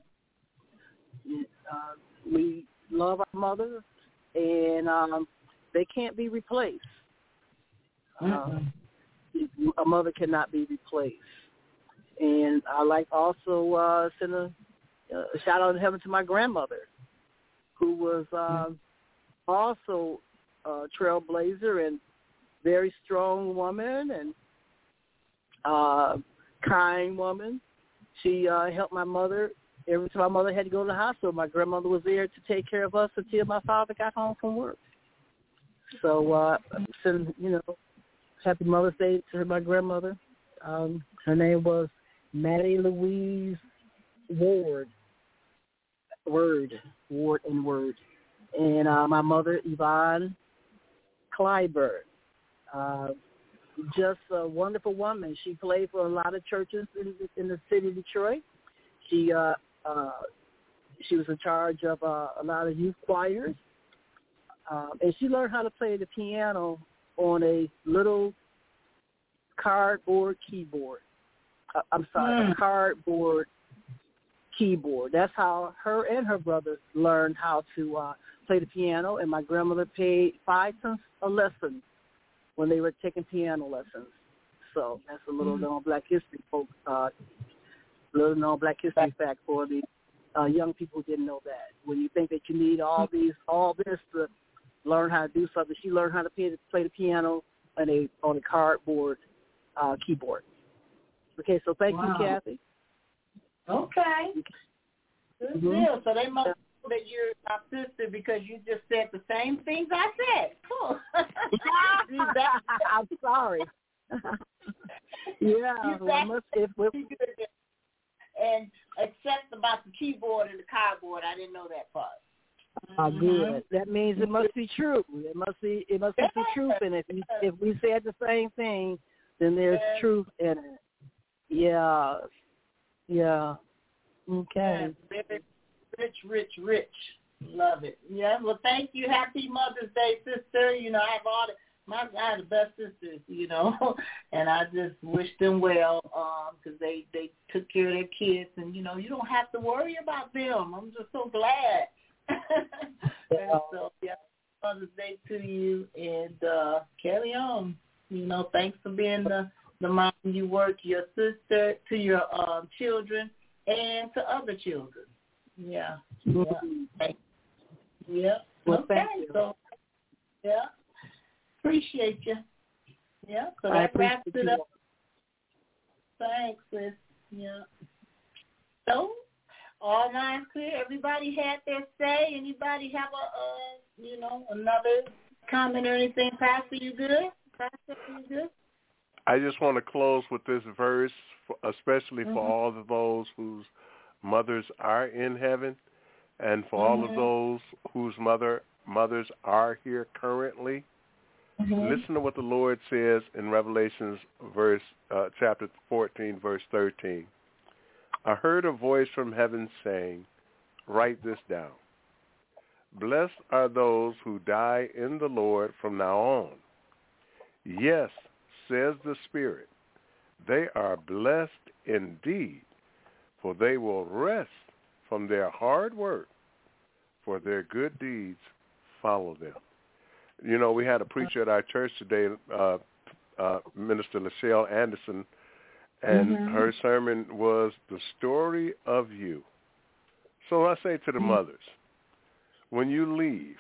uh, we love our mother, and um, they can't be replaced. Uh, a mother cannot be replaced. And I like also uh, send a, a shout out in heaven to my grandmother, who was uh, also a trailblazer and very strong woman and uh, kind woman. She uh, helped my mother. Every time my mother had to go to the hospital, my grandmother was there to take care of us until my father got home from work. So, uh, send, you know, happy Mother's Day to my grandmother. Um, her name was Maddie Louise Ward. Word, Ward and Word. And uh, my mother, Yvonne Clyburn. Uh, just a wonderful woman. She played for a lot of churches in, in the city of Detroit. She uh, uh, she was in charge of uh, a lot of youth choirs. Um, and she learned how to play the piano on a little cardboard keyboard. Uh, I'm sorry, mm. a cardboard keyboard. That's how her and her brother learned how to uh, play the piano, and my grandmother paid five cents a lesson when they were taking piano lessons. So that's a little mm. known Black history, folks. Uh, little known Black history fact for the uh, young people who didn't know that. When you think that you need all these, all this to learn how to do something, she learned how to play, play the piano on a on a cardboard uh, keyboard. Okay, so thank wow. you, Kathy. Okay. Good mm-hmm. deal. So they must know that you're my sister because you just said the same things I said. Cool. I'm sorry. yeah. Well, must, if, if, and except about the keyboard and the cardboard, I didn't know that part. Ah, uh, good. That means it must be true. It must be. It must be the truth in it. If, you, if we said the same thing, then there's yes. truth in it. Yeah. Yeah. Okay. Yeah, rich, rich, rich, rich. Love it. Yeah. Well, thank you. Happy Mother's Day, sister. You know, I have all the, my I have the best sisters. You know, and I just wish them well because um, they they took care of their kids, and you know, you don't have to worry about them. I'm just so glad. And so, yeah, Mother's Day to you, and uh, carry on. You know, thanks for being the, the mom you were to your sister, to your um, children, and to other children. Yeah. Yeah. Thank you. Yeah. Well, okay. Thank you. So, yeah. Appreciate you. Yeah. So I that wraps it you. up. Thanks, sis. Yeah. So, all lines clear. Everybody had their say. Anybody have a, uh, you know, another comment or anything? Pastor, you good? Pastor, you good? I just want to close with this verse, especially mm-hmm. for all of those whose mothers are in heaven. And for mm-hmm. all of those whose mother mothers are here currently, mm-hmm. listen to what the Lord says in Revelations verse uh, chapter fourteen, verse thirteen. I heard a voice from heaven saying, write this down. Blessed are those who die in the Lord from now on. Yes, says the Spirit, they are blessed indeed, for they will rest from their hard work, for their good deeds follow them. You know, we had a preacher at our church today, uh, uh, Minister Lachelle Anderson, and mm-hmm. her sermon was the story of you. So I say to the mm-hmm. mothers, when you leave,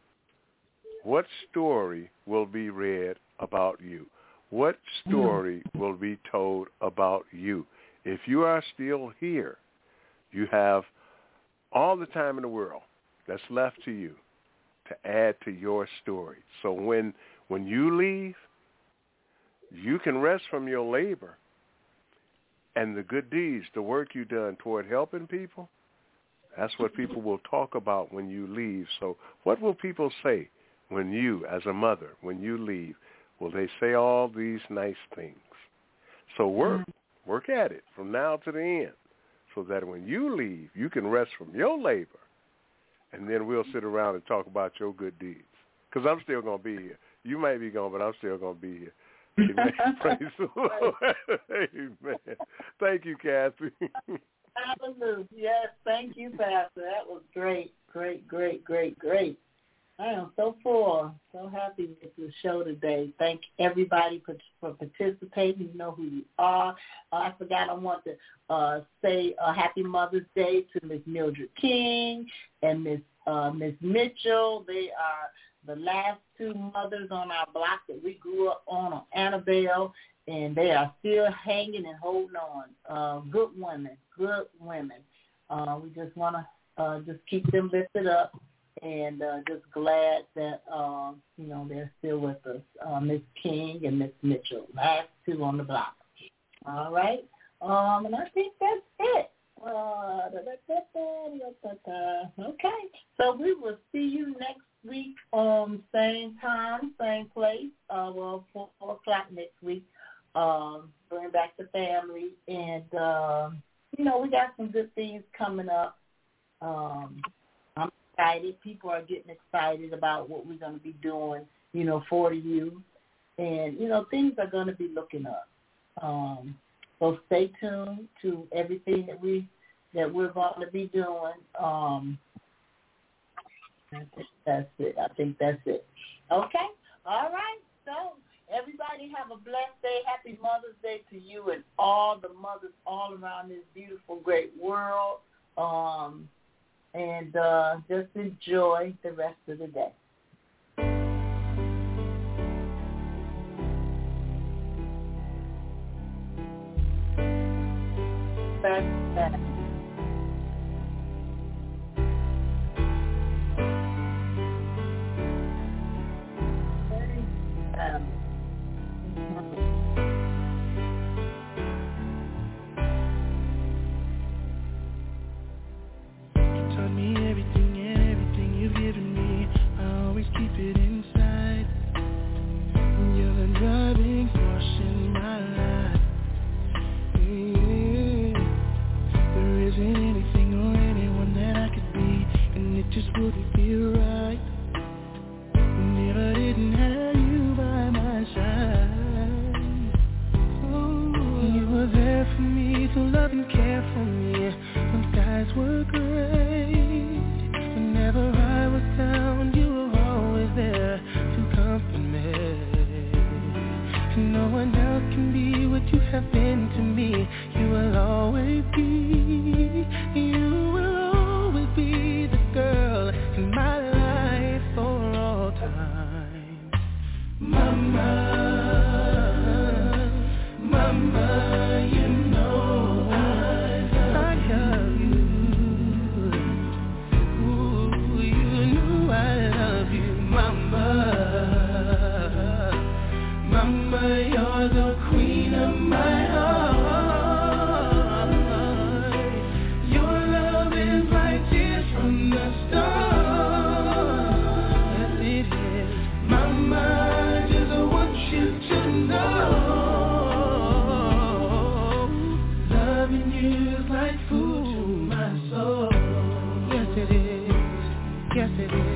what story will be read about you? What story mm-hmm. will be told about you? If you are still here, you have all the time in the world that's left to you to add to your story. So when when you leave, you can rest from your labor and the good deeds, the work you've done toward helping people. That's what people will talk about when you leave. So what will people say when you, as a mother, when you leave? Will they say all these nice things? So work, mm-hmm. work at it from now to the end, so that when you leave, you can rest from your labor, and then we'll sit around and talk about your good deeds. Because I'm still going to be here. You might be gone, but I'm still going to be here. Amen. Praise the Lord. Amen. Thank you, Kathy. Hallelujah. Yes, thank you, Pastor. That was great, great, great, great, great. I am so full, so happy with the show today. Thank everybody for, for participating. You know who you are. Uh, I forgot I want to uh, say a happy Mother's Day to Miss Mildred King and Miss uh, Miss Mitchell. They are the last two mothers on our block that we grew up on, on Annabelle, and they are still hanging and holding on. Uh, good women, good women. Uh, we just want to uh, just keep them lifted up. And uh, just glad that, uh, you know, they're still with us, uh, Miss King and Miss Mitchell, last two on the block. All right. Um, and I think that's it. Uh, da, da, da, da, da, da. Okay. So we will see you next week, um, same time, same place. Uh, well, four, four o'clock next week. Um, bring back the family. And, um, you know, we got some good things coming up. Um I'm excited. People are getting excited about what we're going to be doing, you know, for you. And, you know, things are going to be looking up. Um, so stay tuned to everything that, we, that we're going to be doing. Um, I think that's it. I think that's it. Okay? All right. So everybody have a blessed day. Happy Mother's Day to you and all the mothers all around this beautiful, great world. Um And uh, just enjoy the rest of the day. That's that. Um, keep it inside. You're the driving force in my life. Yeah. There isn't anything or anyone that I could be, and it just wouldn't feel right. And if I didn't have you by my side, oh, you were there for me to love and care for me when skies were gray. Whenever I was down, you there to comfort me. No one else can be what you have been to me. You will always be, you will always be the girl in my life for all time. Mama, mama, you know I, I love you. from the start. Yes, it is. Mama, I just want you to know, loving you is like food to my soul. Yes, it is. Yes, it is.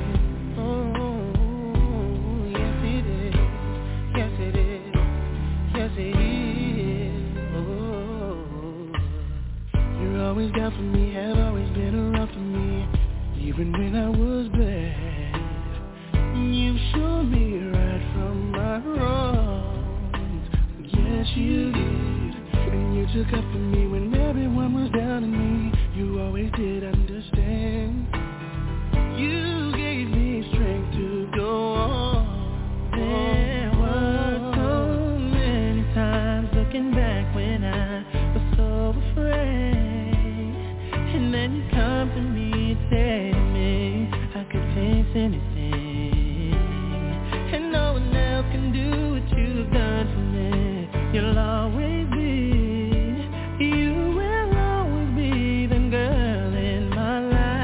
Always down for me, have always been around for me, even when I was bad. You showed me right from my wrongs. Yes, you did. And you took up for me when everyone was down on me. You always did understand. You gave me strength to go on. There were so many times looking back when I was so afraid. And then you come to me and say to me, I could face anything, and no one else can do what you've done for me. You'll always be, you will always be the girl in my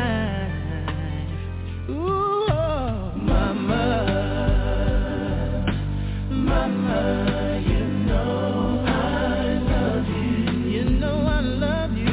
life. Ooh, oh, mama, mama, you know I love you. You know I love you.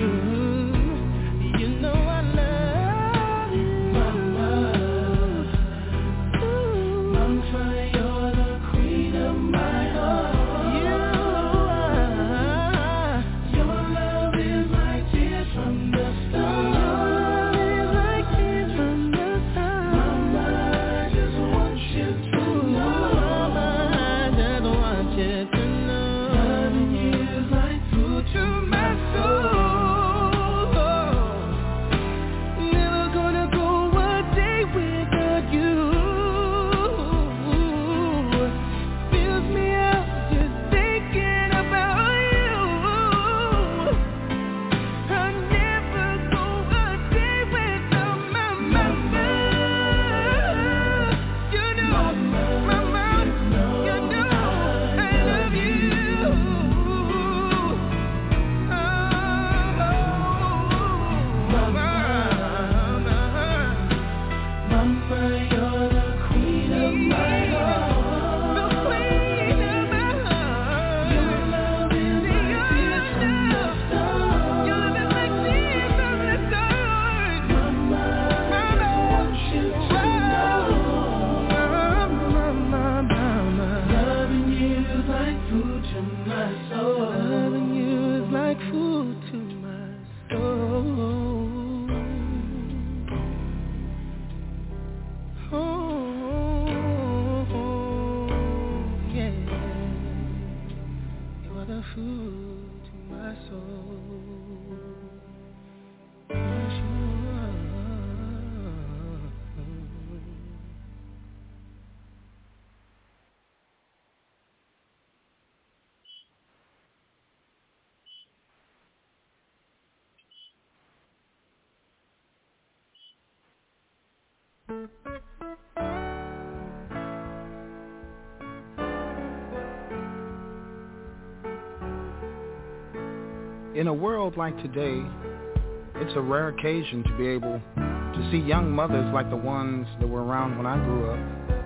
In a world like today, it's a rare occasion to be able to see young mothers like the ones that were around when I grew up.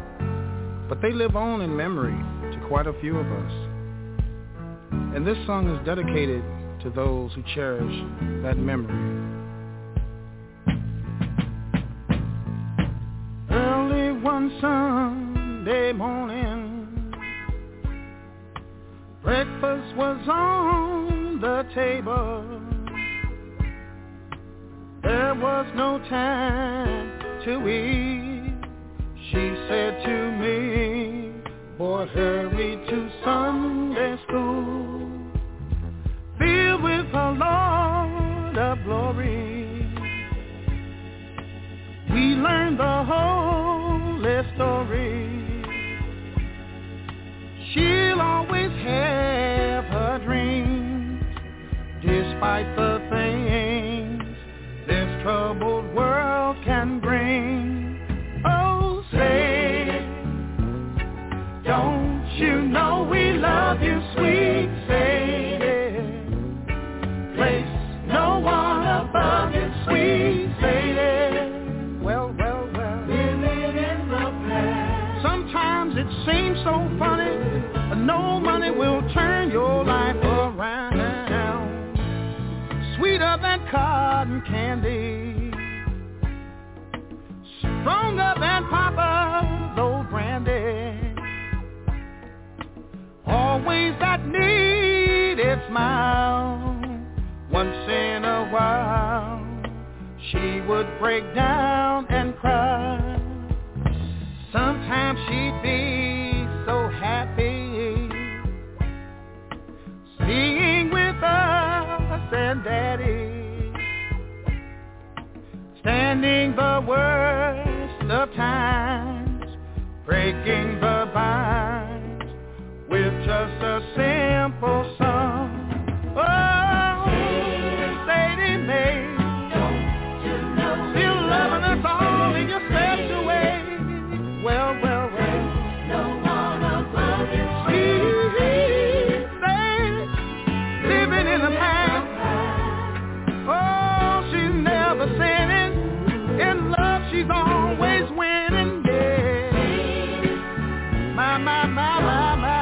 But they live on in memory to quite a few of us. And this song is dedicated to those who cherish that memory. Early one Sunday morning, breakfast was on the table. There was no time to eat. She said to me, boy, hurry to Sunday school, filled with the Lord of glory. We learned the holy story. She'll always have her dreams, despite the things this troubled world can bring. Oh, say, don't you know we love you, sweet Sadie? Place no one above you, sweet Sadie. Sandy, stronger than Papa's old brandy. Always that needed smile. Once in a while, she would break down and cry. Sometimes she'd be so happy, singing with us and Daddy, standing the worst of times, breaking the binds with just a simple song. Oh, Sadie Mae, still loving us all in your special way. Well, well, well, no one above you. Sweet Sadie, living in the past. Oh, she's never sinning. In love, she's always winning. Yeah. My, my, my, my, my.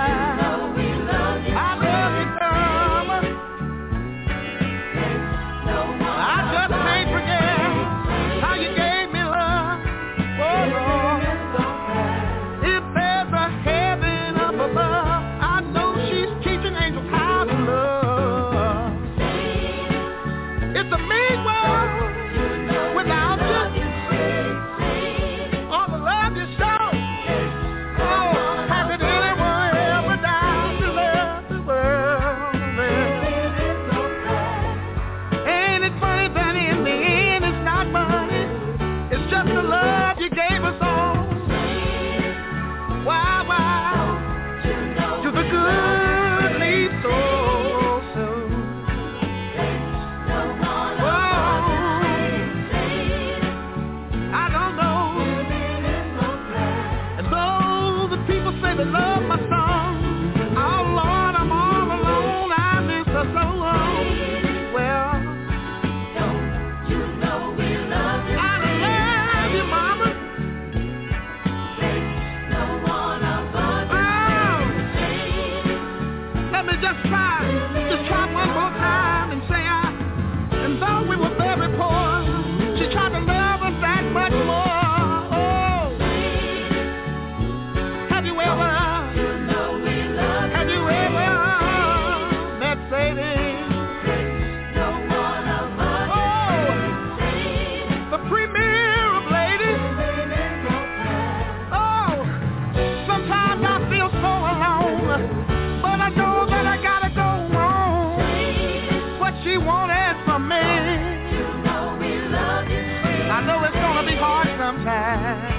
Sometimes